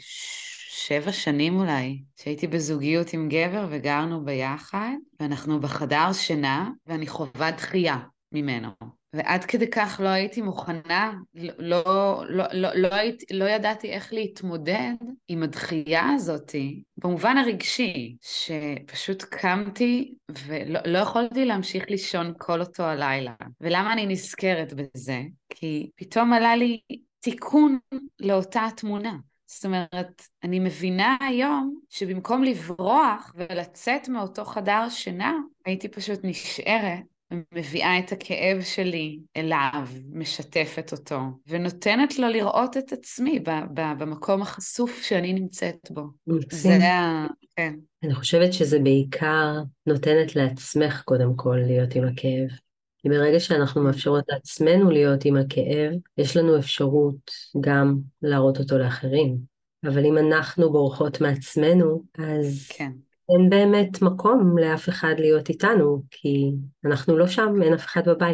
S2: שבע שנים אולי, שהייתי בזוגיות עם גבר וגרנו ביחד, ואנחנו בחדר שינה, ואני חווה דחייה ממנו. ועד כדי כך לא הייתי מוכנה, לא, לא, לא, לא, לא, הייתי, לא ידעתי איך להתמודד עם הדחייה הזאת, במובן הרגשי, שפשוט קמתי ולא לא יכולתי להמשיך לישון כל אותו הלילה. ולמה אני נזכרת בזה? כי פתאום עלה לי תיקון לאותה תמונה. זאת אומרת, אני מבינה היום שבמקום לברוח ולצאת מאותו חדר שינה, הייתי פשוט נשארת ומביאה את הכאב שלי אליו, משתפת אותו, ונותנת לו לראות את עצמי ב- ב- במקום החשוף שאני נמצאת בו.
S1: מקסים.
S2: זה ה... כן.
S1: אני חושבת שזה בעיקר נותנת לעצמך קודם כל להיות עם הכאב. כי ברגע שאנחנו מאפשרות לעצמנו להיות עם הכאב, יש לנו אפשרות גם להראות אותו לאחרים. אבל אם אנחנו בורחות מעצמנו, אז
S2: כן.
S1: אין באמת מקום לאף אחד להיות איתנו, כי אנחנו לא שם, אין אף אחד בבית.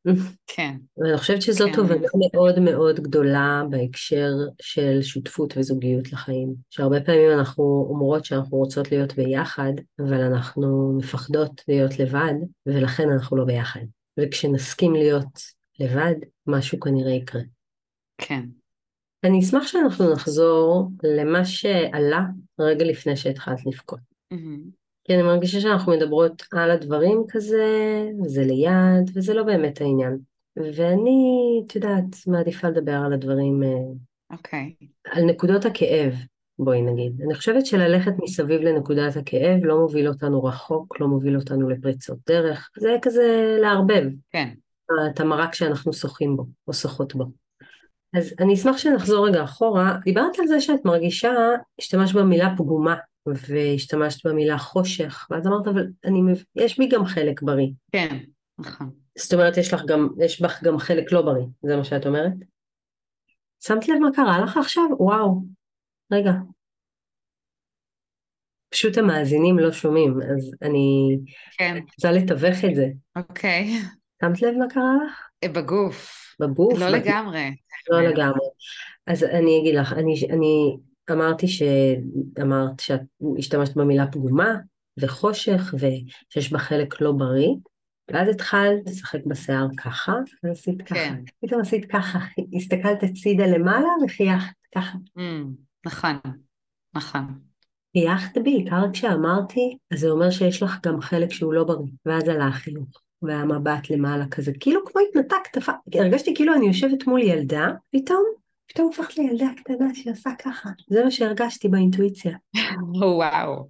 S2: כן,
S1: ואני חושבת שזאת
S2: כן,
S1: תובנה
S2: אני
S1: מאוד מאוד גדולה בהקשר של שותפות וזוגיות לחיים. שהרבה פעמים אנחנו אומרות שאנחנו רוצות להיות ביחד, אבל אנחנו מפחדות להיות לבד, ולכן אנחנו לא ביחד. וכשנסכים להיות לבד, משהו כנראה יקרה.
S2: כן.
S1: אני אשמח שאנחנו נחזור למה שעלה רגע לפני שהתחלת לבכות.
S2: מהמם.
S1: כי אני מרגישה שאנחנו מדברות על הדברים כזה, וזה ליד, וזה לא באמת העניין. ואני, את יודעת, מעדיפה לדבר על הדברים, אה,
S2: אוקיי.
S1: על נקודות הכאב, בואי נגיד. אני חושבת שללכת מסביב לנקודת הכאב לא מוביל אותנו רחוק, לא מוביל אותנו לפריצות דרך. זה כזה לערבב
S2: כן,
S1: את המרק שאנחנו שוחים בו, או שוחות בו. אז אני אשמח שנחזור רגע אחורה. דיברת על זה שאת מרגישה, השתמשת במילה פגומה, והשתמשת במילה חושך, ואת אמרת, אבל אני, מב- יש בי גם חלק בריא.
S2: כן, נכון.
S1: זאת אומרת, יש לך גם, יש בך גם חלק לא בריא, זה מה שאת אומרת? שמת לב מה קרה לך עכשיו? וואו, רגע, פשוט המאזינים לא שומעים, אז אני
S2: כן,
S1: רוצה לתווך את זה.
S2: אוקיי.
S1: שמת לב מה קרה לך?
S2: אה, בגוף.
S1: בגוף?
S2: לא
S1: בת...
S2: לגמרי,
S1: לא
S2: האמת.
S1: לגמרי. אז אני אגיד לך, אני, אני אמרתי שאמרת שאת השתמשת במילה פגומה וחושך ושיש בה חלק לא בריא, ואז התחלת לשחק בשיער ככה, ועשית ככה,
S2: כן.
S1: פתאום עשית ככה, הסתכלת הצידה למעלה וחייכת ככה.
S2: Mm, נכון, נכון.
S1: חייכת בעיקר כשאמרתי, אז זה אומר שיש לך גם חלק שהוא לא בריא, ואז עלה החיוך, והמבט למעלה כזה, כאילו כמו התנתקת, פ- הרגשתי כאילו אני יושבת מול ילדה, פתאום, פתאום הופכת לילדה קטנה שעושה ככה, זה מה שהרגשתי באינטואיציה.
S2: וואו,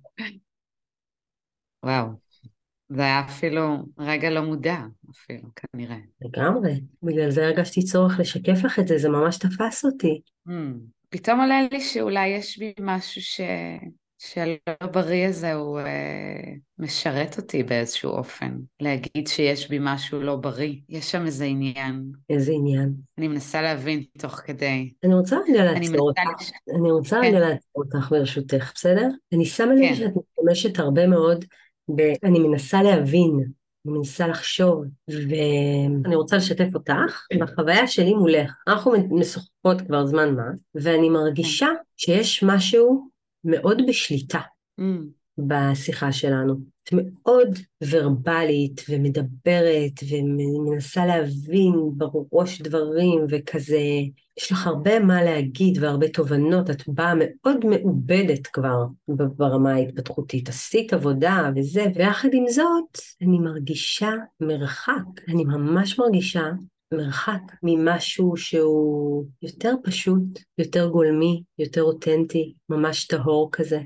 S2: וואו. זה היה אפילו רגע לא מודע, אפילו, כנראה.
S1: לגמרי, בגלל זה הרגשתי צורך לשקף לך את זה, זה ממש תפס אותי.
S2: Mm. פתאום עולה לי שאולי יש בי משהו ש... שהלא בריא הזה הוא אה, משרת אותי באיזשהו אופן. להגיד שיש בי משהו לא בריא. יש שם איזה עניין.
S1: איזה עניין.
S2: אני מנסה להבין תוך כדי.
S1: אני רוצה רגע
S2: אני
S1: לעצור
S2: מנסה
S1: אותך,
S2: לש...
S1: אני רוצה
S2: כן,
S1: רגע לעצור אותך ברשותך, בסדר? אני שמה לב
S2: כן,
S1: שאת משתמשת הרבה מאוד ב... אני מנסה להבין, אני מנסה לחשוב, ואני רוצה לשתף אותך בחוויה שלי מולך. אנחנו משוחחות כבר זמן מה, ואני
S2: כן.
S1: מרגישה שיש משהו מאוד בשליטה
S2: Mm,
S1: בשיחה שלנו. את מאוד ורבלית ומדברת ומנסה להבין בראש דברים וכזה, יש לך הרבה מה להגיד והרבה תובנות, את באה מאוד מעובדת כבר ברמה ההתפתחותית, עשית עבודה וזה, ויחד עם זאת אני מרגישה מרחק, אני ממש מרגישה מרחק ממשהו שהוא יותר פשוט, יותר גולמי, יותר אותנטי, ממש טהור כזה.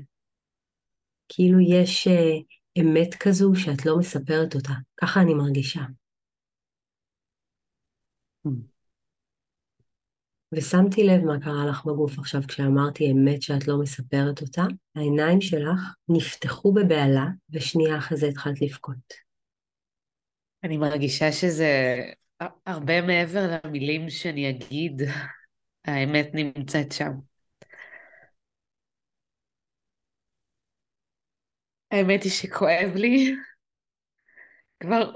S1: כאילו יש אה, אמת כזו שאת לא מספרת אותה. ככה אני מרגישה.
S2: mm.
S1: ושמתי לב מה קרה לך בגוף עכשיו כשאמרתי אמת שאת לא מספרת אותה. העיניים שלך נפתחו בבהלה, ושנייה אחרי זה התחלת לבכות.
S2: אני מרגישה שזה הרבה מעבר למילים שאני אגיד. האמת נמצאת שם. האמת היא שכואב לי כבר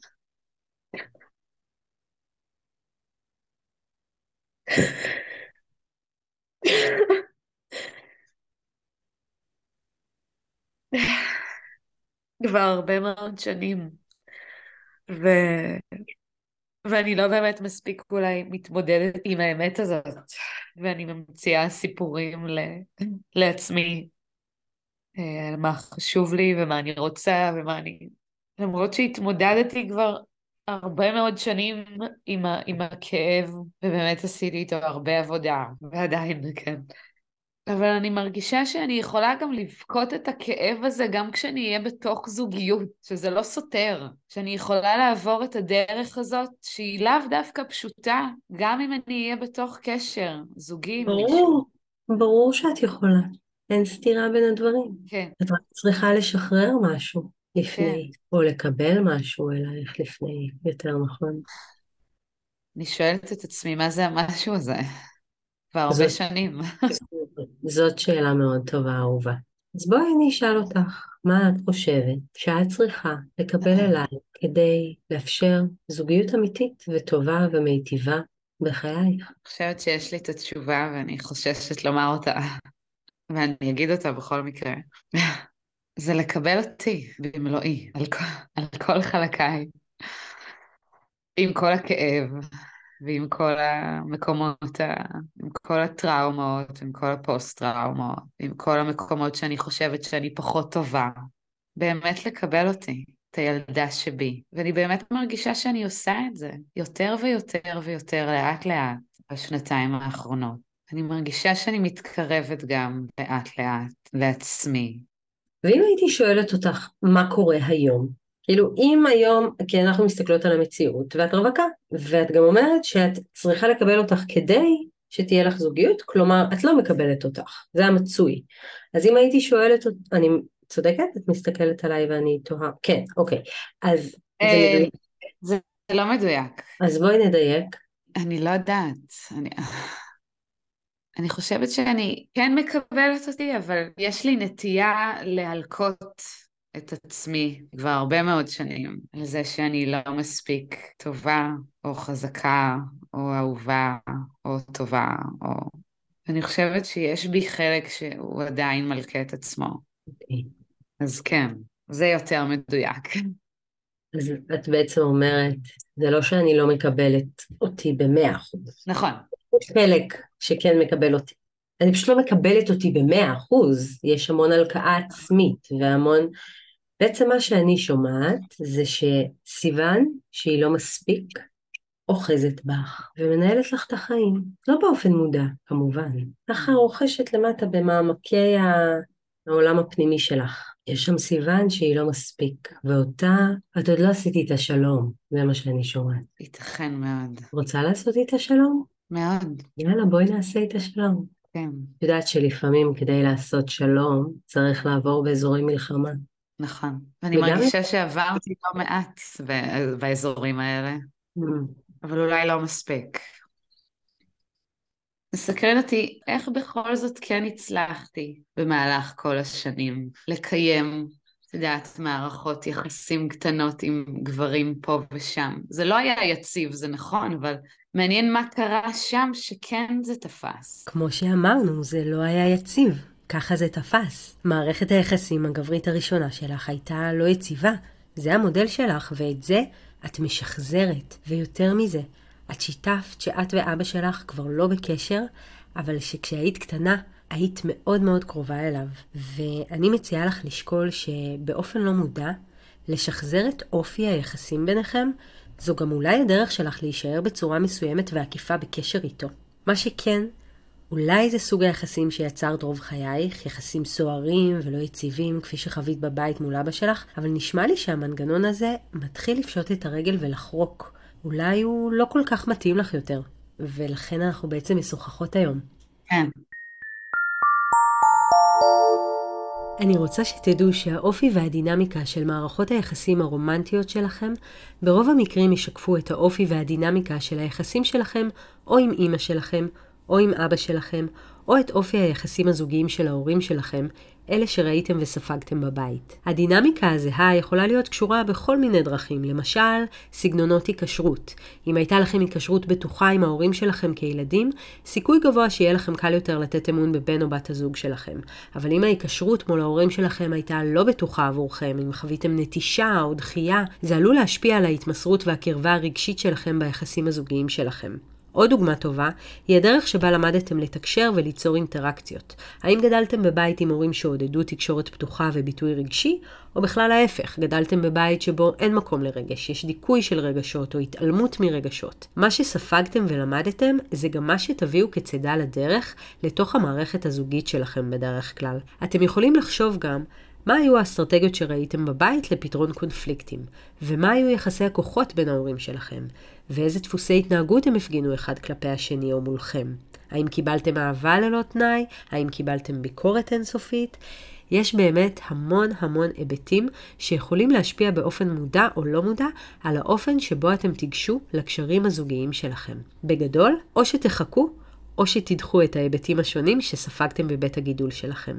S2: כבר הרבה מאוד שנים, ו... ואני לא באמת מספיק אולי מתמודדת עם האמת הזאת, ואני ממציאה סיפורים ל... לעצמי, אה, על מה חשוב לי ומה אני רוצה ומה אני... למרות שהתמודדתי כבר הרבה מאוד שנים עם, ה... עם הכאב, ובאמת עשיתי איתו הרבה עבודה, ועדיין, כן. אבל אני מרגישה שאני יכולה גם לבכות את הכאב הזה גם כשאני אהיה בתוך זוגיות, שזה לא סותר, שאני יכולה לעבור את הדרך הזאת שהיא לאו דווקא פשוטה, גם אם אני אהיה בתוך קשר זוגי עם מישהו.
S1: ברור, ברור שאת יכולה. אין סתירה בין הדברים.
S2: כן,
S1: את רק צריכה לשחרר משהו
S2: כן.
S1: לפני, או לקבל משהו אלייך לפני, יותר נכון.
S2: אני שואלת את עצמי מה זה המשהו הזה, כבר הרבה
S1: זאת,
S2: שנים.
S1: זאת שאלה מאוד טובה, אהובה. אז בואי אני אשאל אותך. מה את חושבת שאת צריכה לקבל אליי כדי לאפשר זוגיות אמיתית וטובה ומיטיבה בחייך?
S2: אני חושבת שיש לי את התשובה ואני חוששת לומר אותה, ואני אגיד אותה בכל מקרה. זה לקבל אותי במלואי, על כל, על כל חלקיי, עם כל הכאב, ועם כל המקומות, ה... עם כל הטראומות, עם כל הפוסט-טראומות, עם כל המקומות שאני חושבת שאני פחות טובה. באמת לקבל אותי, את הילדה שבי. ואני באמת מרגישה שאני עושה את זה יותר ויותר ויותר לאט לאט בשנתיים האחרונות. אני מרגישה שאני מתקרבת גם לאט לאט לעצמי.
S1: ואם הייתי שואלת אותך מה קורה היום, כאילו אם היום, כי אנחנו מסתכלות על המציאות ואת רווקה, ואת גם אומרת שאת צריכה לקבל אותך כדי שתהיה לך זוגיות, כלומר את לא מקבלת אותך, זה המצוי. אז אם הייתי שואלת, אני צודקת? את מסתכלת עליי ואני תוהה, כן, אוקיי, אז זה מדויק.
S2: זה לא מדויק.
S1: אז בואי נדייק.
S2: אני לא יודעת, אני... אני חושבת שאני כן מקבלת אותי, אבל יש לי נטייה להלקות את עצמי כבר הרבה מאוד שנים, על זה שאני לא מספיק טובה, או חזקה, או אהובה, או טובה, או... אני חושבת שיש בי חלק שהוא עדיין מלכה את עצמו.
S1: Okay.
S2: אז כן, זה יותר מדויק.
S1: אז את בעצם אומרת, זה לא שאני לא מקבלת אותי במאה אחוז.
S2: נכון.
S1: יש חלק שכן מקבל אותי. אני פשוט לא מקבלת אותי במאה אחוז. יש המון הלקאה עצמית והמון... בעצם מה שאני שומעת זה שסיוון, שהיא לא מספיק, אוחזת בך ומנהלת לך את החיים. לא באופן מודע, כמובן. ככה רוכשת למטה במעמקי העולם הפנימי שלך. יש שם סיוון שהיא לא מספיק, ואותה, את עוד לא עשיתי את השלום, זה מה שאני שומעת.
S2: ייתכן מאוד.
S1: רוצה לעשות את השלום?
S2: מאוד.
S1: יאללה, בואי נעשה את השלום.
S2: כן.
S1: את יודעת שלפעמים כדי לעשות שלום, צריך לעבור באזורי מלחמה.
S2: נכון. ואני מרגישה שעברתי לא מעט באזורים האלה, אבל אולי לא מספיק. מסקרן אותי איך בכל זאת כן הצלחתי במהלך כל השנים לקיים, את יודעת, מערכות יחסים קטנות עם גברים פה ושם. זה לא היה יציב, זה נכון, אבל מעניין מה קרה שם שכן זה תפס.
S1: כמו שאמרנו, זה לא היה יציב. ככה זה תפס. מערכת היחסים הגברית הראשונה שלך הייתה לא יציבה. זה המודל שלך, ואת זה את משחזרת. ויותר מזה, את שיתפת שאת ואבא שלך כבר לא בקשר, אבל שכשהיית קטנה, היית מאוד מאוד קרובה אליו. ואני מציעה לך לשקול שבאופן לא מודע, לשחזר את אופי היחסים ביניכם, זו גם אולי הדרך שלך להישאר בצורה מסוימת ועקיפה בקשר איתו. מה שכן, אולי זה סוג היחסים שיצרת רוב חייך, יחסים סוערים ולא יציבים כפי שחווית בבית מול אבא שלך, אבל נשמע לי שהמנגנון הזה מתחיל לפשוט את הרגל ולחרוק. אולי הוא לא כל כך מתאים לך יותר, ולכן אנחנו בעצם משוחחות היום.
S2: כן.
S1: אני רוצה שתדעו שהאופי והדינמיקה של מערכות היחסים הרומנטיות שלכם ברוב המקרים ישקפו את האופי והדינמיקה של היחסים שלכם או עם אמא שלכם או עם אבא שלכם או את אופי היחסים הזוגיים של ההורים שלכם, אלה שראיתם וספגתם בבית. הדינמיקה הזהה יכולה להיות קשורה בכל מיני דרכים, למשל סגנונות היקשרות. אם הייתה לכם היקשרות בטוחה עם ההורים שלכם כילדים, סיכוי גבוה שיהיה לכם קל יותר לתת אמון בבן או בת הזוג שלכם. אבל אם ההיקשרות מול ההורים שלכם הייתה לא בטוחה עבורכם, אם חוויתם נטישה או דחייה, זה עלול להשפיע על ההתמסרות והקרבה הרגשית שלכם ביחסים הזוגיים שלכם. עוד דוגמה טובה היא הדרך שבה למדתם לתקשר וליצור אינטראקציות. האם גדלתם בבית עם הורים שעודדו תקשורת פתוחה וביטוי רגשי, או בכלל ההפך, גדלתם בבית שבו אין מקום לרגש, יש דיכוי של רגשות או התעלמות מרגשות. מה שספגתם ולמדתם זה גם מה שתביאו כצידה לדרך לתוך המערכת הזוגית שלכם בדרך כלל. אתם יכולים לחשוב גם מה היו האסטרטגיות שראיתם בבית לפתרון קונפליקטים, ומה היו יחסי הכוחות בין ההורים שלכם, ואיזה דפוסי התנהגות הם הפגינו אחד כלפי השני או מולכם. האם קיבלתם אהבה ללא תנאי? האם קיבלתם ביקורת אינסופית? יש באמת המון המון היבטים שיכולים להשפיע באופן מודע או לא מודע על האופן שבו אתם תיגשו לקשרים הזוגיים שלכם. בגדול, או שתחכו או שתדחו את ההיבטים השונים שספגתם בבית הגידול שלכם.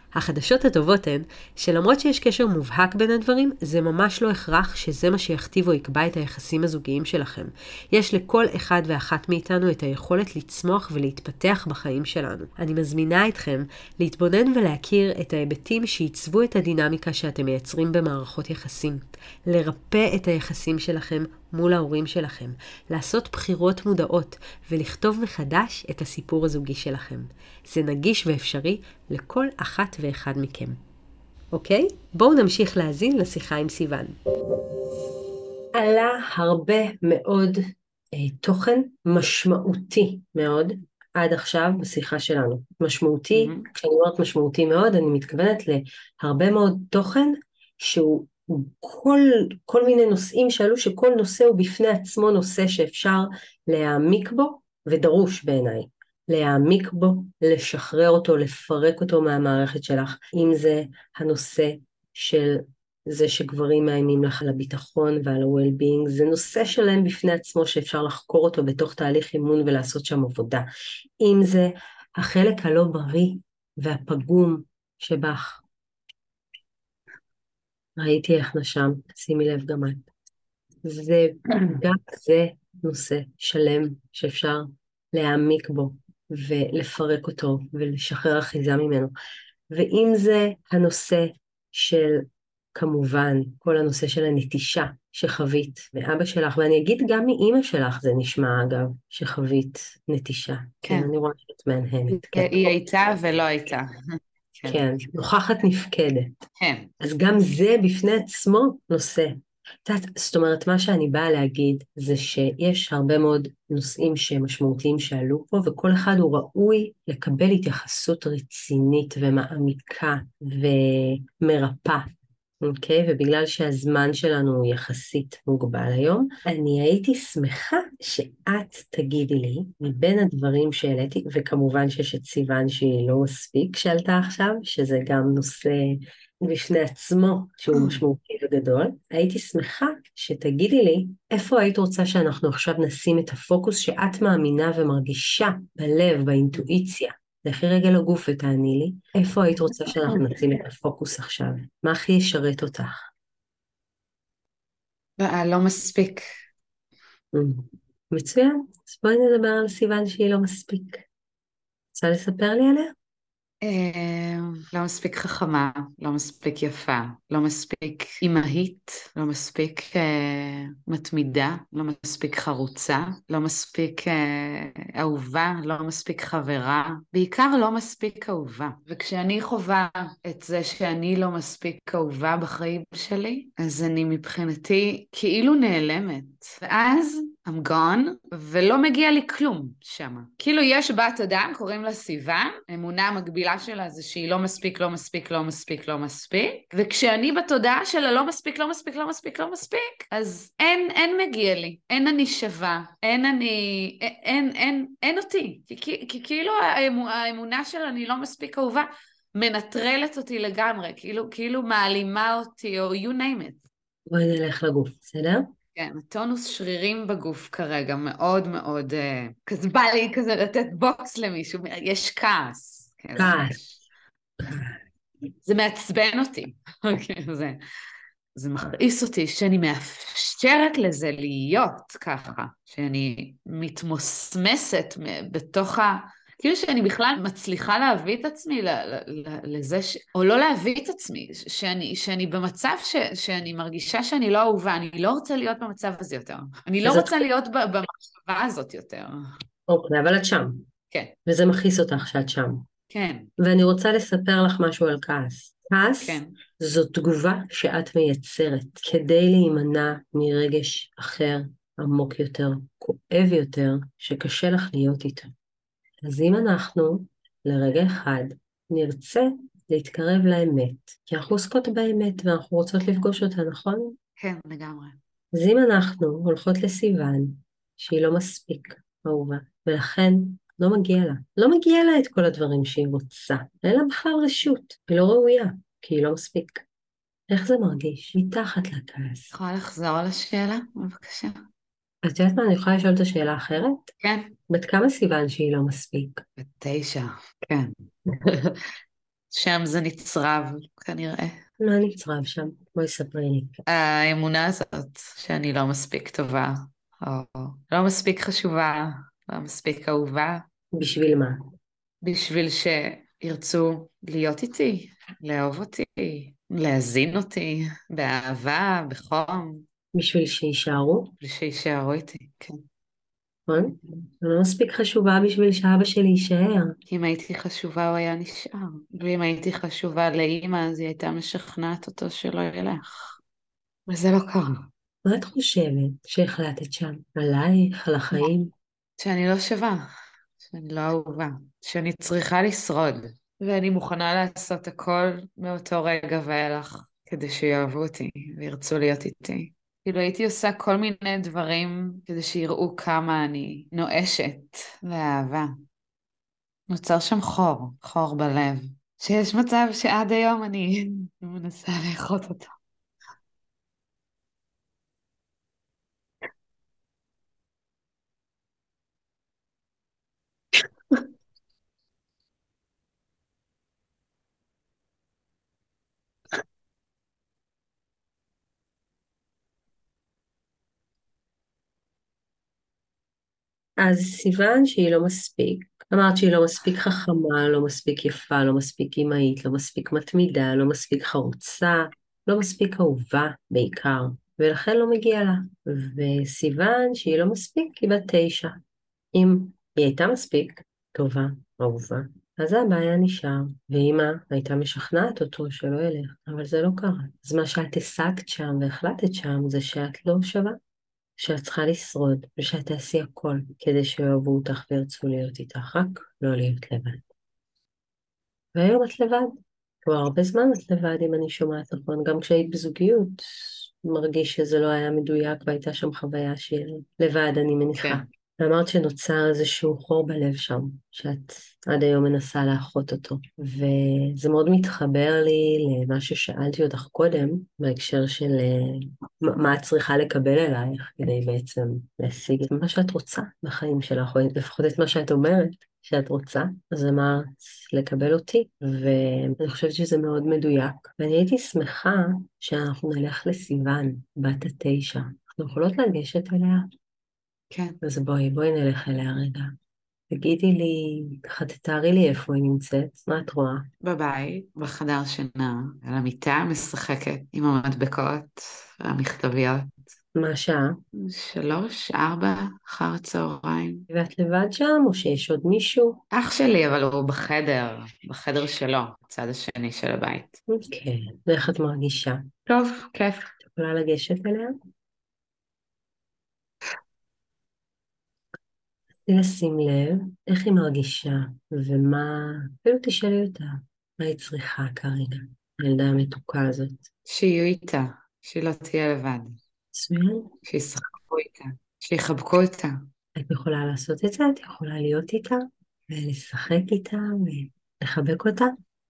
S1: החדשות הטובות הן שלמרות שיש קשר מובהק בין הדברים, זה ממש לא הכרח שזה מה שיכתיב או יקבע את היחסים הזוגיים שלכם. יש לכל אחד ואחת מאיתנו את היכולת לצמוח ולהתפתח בחיים שלנו. אני מזמינה אתכם להתבונן ולהכיר את ההיבטים שעיצבו את הדינמיקה שאתם מייצרים במערכות יחסים. לרפא את היחסים שלכם מול ההורים שלכם, לעשות בחירות מודעות ולכתוב מחדש את הסיפור הזוגי שלכם. זה נגיש ואפשרי לכל אחת ואחד מכם. אוקיי? בואו נמשיך להאזין לשיחה עם סיוון. עלה הרבה מאוד אה, תוכן משמעותי מאוד עד עכשיו בשיחה שלנו. משמעותי, mm-hmm. כשאני אומרת משמעותי מאוד, אני מתכוונת להרבה מאוד תוכן שהוא כל, כל מיני נושאים שעלו, שכל נושא הוא בפני עצמו נושא שאפשר להעמיק בו ודרוש בעיניי. להעמיק בו, לשחרר אותו, לפרק אותו מהמערכת שלך, אם זה הנושא של זה שגברים מאיימים לך על הביטחון ועל ה-well-being, זה נושא שלהם בפני עצמו שאפשר לחקור אותו בתוך תהליך אימון ולעשות שם עבודה. אם זה החלק הלא בריא והפגום שבך, ראיתי איך נשם, שימי לב גם את. זה, גם זה נושא שלם שאפשר להעמיק בו ולפרק אותו ולשחרר אחיזה ממנו. ואם זה הנושא של, כמובן, כל הנושא של הנטישה שחווית מאבא שלך, ואני אגיד גם מאמא שלך זה נשמע אגב, שחווית נטישה. כן. אני רואה שאת מהנהנת.
S2: כן. היא הייתה ולא הייתה.
S1: כן, כן, נוכחת נפקדת.
S2: כן.
S1: אז גם זה בפני עצמו נושא. זאת אומרת, מה שאני באה להגיד זה שיש הרבה מאוד נושאים שמשמעותיים שעלו פה, וכל אחד הוא ראוי לקבל התייחסות רצינית ומעמיקה ומרפא. אוקיי? ובגלל שהזמן שלנו הוא יחסית מוגבל היום, אני הייתי שמחה שאת תגידי לי, מבין הדברים שהעליתי, וכמובן שיש את סיוון שהיא לא מספיק שעלתה עכשיו, שזה גם נושא בפני עצמו שהוא משמעותי וגדול, הייתי שמחה שתגידי לי איפה היית רוצה שאנחנו עכשיו נשים את הפוקוס שאת מאמינה ומרגישה בלב, באינטואיציה. לכי רגע לגוף ותעני לי, איפה היית רוצה שאנחנו נשים את הפוקוס עכשיו? מה הכי ישרת אותך?
S2: לא מספיק.
S1: מצוין, אז בואי נדבר על סיוון שהיא לא מספיק. רוצה לספר לי עליה?
S2: לא מספיק חכמה, לא מספיק יפה, לא מספיק אימהית, לא מספיק מתמידה, לא מספיק חרוצה, לא מספיק אהובה, לא מספיק חברה, בעיקר לא מספיק אהובה. וכשאני חווה את זה שאני לא מספיק אהובה בחיים שלי, אז אני מבחינתי כאילו נעלמת. ואז I'm gone, ולא מגיע לי כלום שמה. כאילו יש בת אדם, קוראים לה סיוון, אמונה המקבילה שלה זה שהיא לא מספיק, לא מספיק, לא מספיק, לא מספיק, וכשאני בתודעה שלה לא מספיק, לא מספיק, לא מספיק, לא מספיק, אז אין, אין מגיע לי, אין אני שווה, אין אני, אין, אין, אין, אין אותי, כי, כי, כי כאילו האמונה שלה אני לא מספיק אהובה, מנטרלת אותי לגמרי, כאילו, כאילו מעלימה אותי, או you name it.
S1: בואי נלך לגוף, בסדר?
S2: כן, הטונוס שרירים בגוף כרגע מאוד מאוד, כזה בא לי כזה לתת בוקס למישהו, יש כעס.
S1: כעס.
S2: זה מעצבן אותי, זה, זה מכעיס אותי שאני מאפשרת לזה להיות ככה, שאני מתמוסמסת בתוך ה... כאילו שאני בכלל מצליחה להביא את עצמי לזה, ש... או לא להביא את עצמי, שאני, שאני במצב ש... שאני מרגישה שאני לא אהובה, אני לא רוצה להיות במצב הזה יותר. אני לא רוצה להיות במחשבה הזאת יותר.
S1: אוקיי, אבל את שם.
S2: כן.
S1: וזה מכעיס אותך שאת שם.
S2: כן.
S1: ואני רוצה לספר לך משהו על כעס. כעס
S2: כן.
S1: זו תגובה שאת מייצרת כדי להימנע מרגש אחר, עמוק יותר, כואב יותר, שקשה לך להיות איתו. אז אם אנחנו לרגע אחד נרצה להתקרב לאמת, כי אנחנו עוסקות באמת ואנחנו רוצות לפגוש אותה, נכון?
S2: כן, לגמרי.
S1: אז אם אנחנו הולכות לסיוון, שהיא לא מספיק אהובה, ולכן לא מגיע לה, לא מגיע לה את כל הדברים שהיא רוצה, אין לה בכלל רשות, היא לא ראויה, כי היא לא מספיק. איך זה מרגיש? מתחת לכעס.
S2: יכולה לחזור על השאלה, בבקשה?
S1: אז את יודעת מה, אני יכולה לשאול את השאלה האחרת?
S2: כן.
S1: בת כמה סיוון שהיא לא מספיק?
S2: בתשע, כן. שם זה נצרב, כנראה.
S1: מה נצרב שם? בואי ספרי לי.
S2: האמונה הזאת שאני לא מספיק טובה, או לא מספיק חשובה, לא מספיק אהובה,
S1: בשביל מה?
S2: בשביל שירצו להיות איתי, לאהוב אותי, להזין אותי, באהבה, בחום,
S1: בשביל שיישארו?
S2: בשביל שישארו איתי, כן.
S1: נכון? אני לא מספיק חשובה בשביל שאבא שלי יישאר.
S2: אם הייתי חשובה הוא היה נשאר, ואם הייתי חשובה לאימא אז היא הייתה משכנעת אותו שלא ילך, וזה לא קרה.
S1: מה את חושבת שהחלטת שם? עלייך? על החיים?
S2: שאני לא שווה, שאני לא אהובה, שאני צריכה לשרוד, ואני מוכנה לעשות הכל מאותו רגע ואילך כדי שיאהבו אותי וירצו להיות איתי. כאילו הייתי עושה כל מיני דברים כדי שיראו כמה אני נואשת לאהבה. נוצר שם חור, חור בלב, שיש מצב שעד היום אני מנסה לאחות אותו.
S1: אז סיוון שהיא לא מספיק. אמרת שהיא לא מספיק חכמה, לא מספיק יפה, לא מספיק אמהית, לא מספיק מתמידה, לא מספיק חרוצה, לא מספיק אהובה בעיקר, ולכן לא מגיע לה. וסיוון שהיא לא מספיק, היא בת תשע. אם היא הייתה מספיק טובה, אהובה, אז אבא היה נשאר, ואמא הייתה משכנעת אותו שלא ילך, אבל זה לא קרה. אז מה שאת השגת שם והחלטת שם זה שאת לא שווה. שאת צריכה לשרוד, ושאת תעשי הכל כדי שאוהבו אותך וירצו להיות איתך, רק לא להיות לבד. והיום את לבד. כבר הרבה זמן את לבד, אם אני שומעת נכון. גם כשהיית בזוגיות, מרגיש שזה לא היה מדויק, והייתה שם חוויה של לבד, אני מניחה.
S2: כן,
S1: ואמרת שנוצר איזשהו חור בלב שם, שאת עד היום מנסה לאחות אותו. וזה מאוד מתחבר לי למה ששאלתי אותך קודם, בהקשר של אה, מה מה את צריכה לקבל אלייך, כדי בעצם להשיג את מה שאת רוצה בחיים שלך, או לפחות את מה שאת אומרת שאת רוצה. אז אמרת לקבל אותי, ואני חושבת שזה מאוד מדויק. ואני הייתי שמחה שאנחנו נלך לסיוון, בת התשע. אנחנו יכולות לגשת אליה?
S2: כן.
S1: אז בואי, בואי נלך אליה רגע. תגידי לי, ככה תתארי לי איפה היא נמצאת, מה את רואה?
S2: בבית, בחדר שינה, על המיטה, משחקת עם המדבקות והמכתביות.
S1: מה השעה?
S2: שלוש, ארבע, אחר הצהריים.
S1: ואת לבד שם, או שיש עוד מישהו?
S2: אח שלי, אבל הוא בחדר, בחדר שלו, בצד השני של הבית.
S1: אוקיי, ואיך את מרגישה?
S2: טוב, כיף.
S1: את יכולה לגשת אליה? תנסי לשים לב איך היא מרגישה, ומה, אפילו תשאלי אותה, מה היא צריכה כרגע, הילדה המתוקה הזאת.
S2: שיהיו איתה, שהיא לא תהיה לבד.
S1: מצוין.
S2: שישחקו איתה, שיחבקו אותה.
S1: את יכולה לעשות את זה, את יכולה להיות איתה, ולשחק איתה, ולחבק אותה.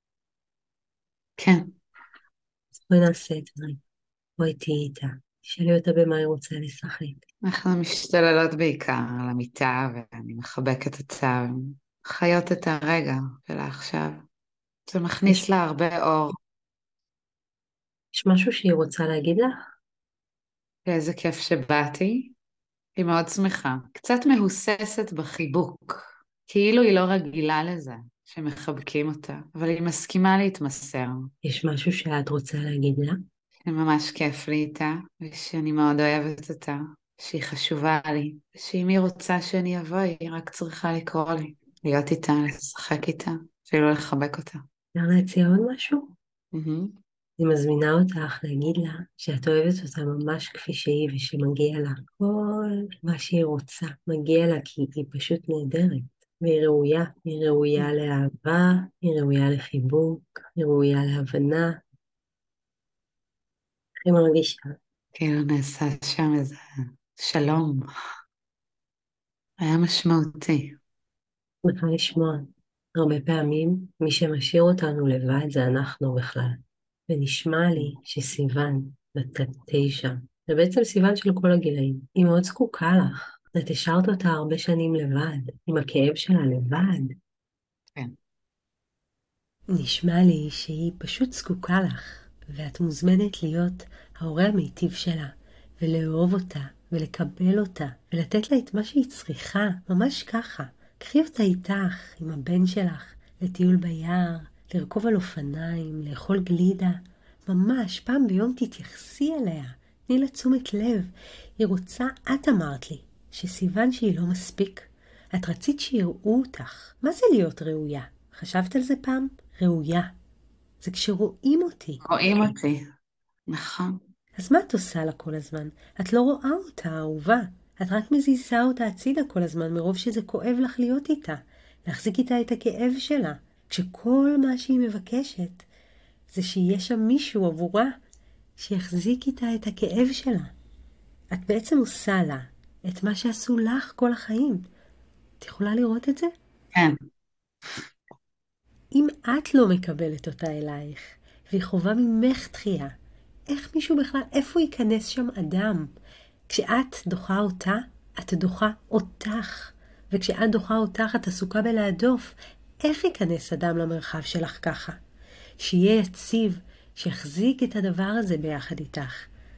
S2: כן,
S1: אז בואי נעשה את זה. בואי תהיי איתה. תשאלי אותה במה היא רוצה לשחק.
S2: אנחנו משתוללות בעיקר על המיטה, ואני מחבקת אותה, חיות את הרגע של עכשיו. זה מכניס
S1: יש,
S2: לה הרבה אור.
S1: יש משהו שהיא רוצה להגיד לך?
S2: ואיזה כיף שבאתי. היא מאוד שמחה. קצת מהוססת בחיבוק. כאילו היא לא רגילה לזה, שמחבקים אותה. אבל היא מסכימה להתמסר.
S1: יש משהו שאת רוצה להגיד לה?
S2: שממש כיף לי איתה, ושאני מאוד אוהבת אותה. שהיא חשובה לי. ושאם היא רוצה שאני אבוא, היא רק צריכה לקרוא לי. להיות איתה, לשחק איתה, אפילו לחבק אותה.
S1: אפשר להציע עוד משהו?
S2: מהמם.
S1: אני מזמינה אותך להגיד לה שאת אוהבת אותה ממש כפי שהיא ושמגיע לה כל מה שהיא רוצה. מגיע לה כי היא פשוט נהדרת. והיא ראויה. היא ראויה לאהבה, היא ראויה לחיבוק, היא ראויה להבנה. איך היא מרגישה?
S2: כאילו נעשה שם איזה שלום. היה משמעותי.
S1: שמחה לשמוע. הרבה פעמים מי שמשאיר אותנו לבד זה אנחנו בכלל. ונשמע לי שסיוון, בת תשע, זה בעצם סיוון של כל הגילאים. היא מאוד זקוקה לך. את השארת אותה הרבה שנים לבד, עם הכאב שלה לבד.
S2: כן.
S1: נשמע לי שהיא פשוט זקוקה לך, ואת מוזמנת להיות ההורה המיטיב שלה, ולאהוב אותה, ולקבל אותה, ולתת לה את מה שהיא צריכה, ממש ככה. קחי אותה איתך, עם הבן שלך, לטיול ביער, לרכוב על אופניים, לאכול גלידה. ממש, פעם ביום תתייחסי אליה, תני לה תשומת לב. היא רוצה, את אמרת לי, שסיוון שהיא לא מספיק. את רצית שיראו אותך. מה זה להיות ראויה? חשבת על זה פעם? ראויה. זה כשרואים אותי.
S2: רואים אותי, נכון.
S1: אז מה את עושה לה כל הזמן? את לא רואה אותה, אהובה. את רק מזיזה אותה הצידה כל הזמן, מרוב שזה כואב לך להיות איתה. להחזיק איתה את הכאב שלה. כשכל מה שהיא מבקשת, זה שיהיה שם מישהו עבורה, שיחזיק איתה את הכאב שלה. את בעצם עושה לה את מה שעשו לך כל החיים. את יכולה לראות את זה?
S2: כן.
S1: אם את לא מקבלת אותה אלייך, והיא חובה ממך דחייה, איך מישהו בכלל, איפה ייכנס שם אדם? כשאת דוחה אותה, את דוחה אותך. וכשאת דוחה אותך, את עסוקה בלהדוף. איך ייכנס אדם למרחב שלך ככה? שיהיה יציב, שיחזיק את הדבר הזה ביחד איתך.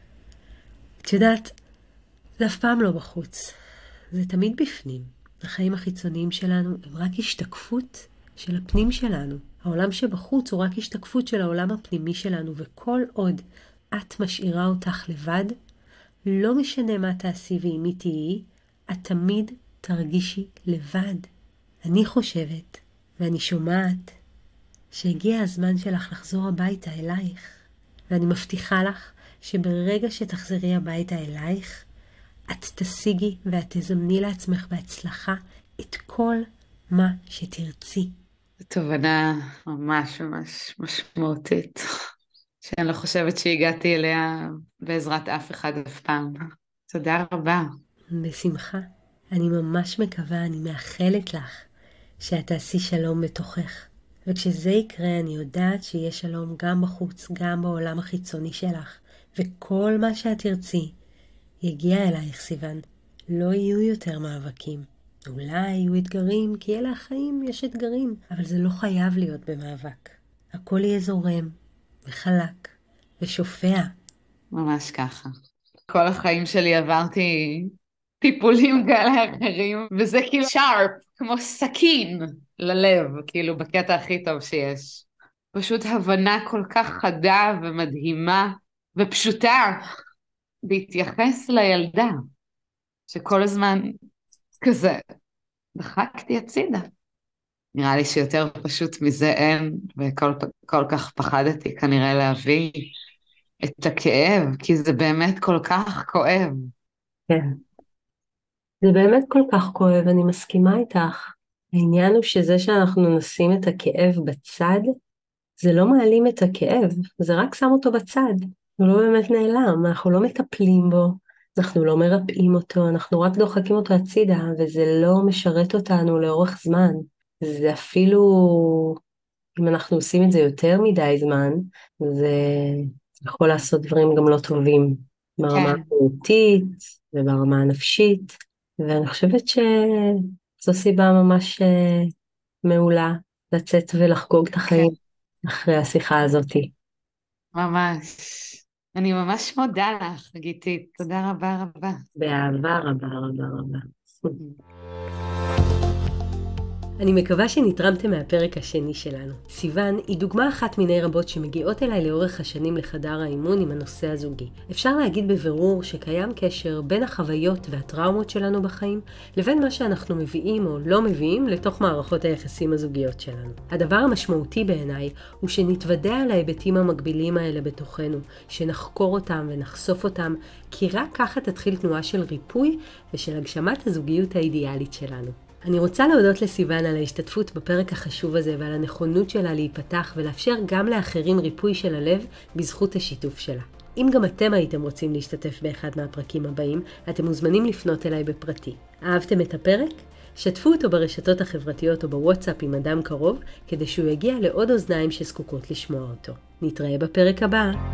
S1: את יודעת, זה אף פעם לא בחוץ. זה תמיד בפנים. החיים החיצוניים שלנו הם רק השתקפות של הפנים שלנו. העולם שבחוץ הוא רק השתקפות של העולם הפנימי שלנו, וכל עוד את משאירה אותך לבד, לא משנה מה תעשי ועם מי תהיי, את תמיד תרגישי לבד. אני חושבת, ואני שומעת, שהגיע הזמן שלך לחזור הביתה אלייך. ואני מבטיחה לך שברגע שתחזרי הביתה אלייך, את תשיגי ואת תזמני לעצמך בהצלחה את כל מה שתרצי.
S2: זו תובנה ממש ממש משמעותית, שאני לא חושבת שהגעתי אליה בעזרת אף אחד אף פעם. תודה רבה.
S1: בשמחה. אני ממש מקווה, אני מאחלת לך שאת תעשי שלום בתוכך. וכשזה יקרה, אני יודעת שיהיה שלום גם בחוץ, גם בעולם החיצוני שלך. וכל מה שאת תרצי יגיע אלייך, סיוון. לא יהיו יותר מאבקים. אולי יהיו אתגרים, כי אלה החיים, יש אתגרים. אבל זה לא חייב להיות במאבק. הכל יהיה זורם, וחלק, ושופע.
S2: ממש ככה. כל החיים שלי עברתי טיפולים כאלה אחרים, וזה כאילו שרפ, כמו סכין ללב, כאילו בקטע הכי טוב שיש. פשוט הבנה כל כך חדה ומדהימה ופשוטה להתייחס לילדה, שכל הזמן כזה דחקתי הצידה. נראה לי שיותר פשוט מזה אין, וכל כל כך פחדתי כנראה להביא את הכאב, כי זה באמת כל כך כואב.
S1: כן. זה באמת כל כך כואב, אני מסכימה איתך. העניין הוא שזה שאנחנו נשים את הכאב בצד, זה לא מעלים את הכאב, זה רק שם אותו בצד. הוא לא באמת נעלם, אנחנו לא מטפלים בו, אנחנו לא מרפאים אותו, אנחנו רק דוחקים אותו הצידה, וזה לא משרת אותנו לאורך זמן. זה אפילו, אם אנחנו עושים את זה יותר מדי זמן, זה יכול לעשות דברים גם לא טובים, ברמה הבריאותית וברמה הנפשית, ואני חושבת שזו סיבה ממש מעולה לצאת ולחגוג את החיים אחרי השיחה הזאת.
S2: ממש. אני ממש מודה לך, גיטית. תודה רבה רבה.
S1: באהבה רבה רבה רבה. אני מקווה שנתרמתם מהפרק השני שלנו. סיוון היא דוגמה אחת מיני רבות שמגיעות אליי לאורך השנים לחדר האימון עם הנושא הזוגי. אפשר להגיד בבירור שקיים קשר בין החוויות והטראומות שלנו בחיים לבין מה שאנחנו מביאים או לא מביאים לתוך מערכות היחסים הזוגיות שלנו. הדבר המשמעותי בעיניי הוא שנתוודע על ההיבטים המקבילים האלה בתוכנו, שנחקור אותם ונחשוף אותם, כי רק ככה תתחיל תנועה של ריפוי ושל הגשמת הזוגיות האידיאלית שלנו. אני רוצה להודות לסיוון על ההשתתפות בפרק החשוב הזה ועל הנכונות שלה להיפתח ולאפשר גם לאחרים ריפוי של הלב בזכות השיתוף שלה. אם גם אתם הייתם רוצים להשתתף באחד מהפרקים הבאים, אתם מוזמנים לפנות אליי בפרטי. אהבתם את הפרק? שתפו אותו ברשתות החברתיות או בוואטסאפ עם אדם קרוב, כדי שהוא יגיע לעוד אוזניים שזקוקות לשמוע אותו. נתראה בפרק הבא.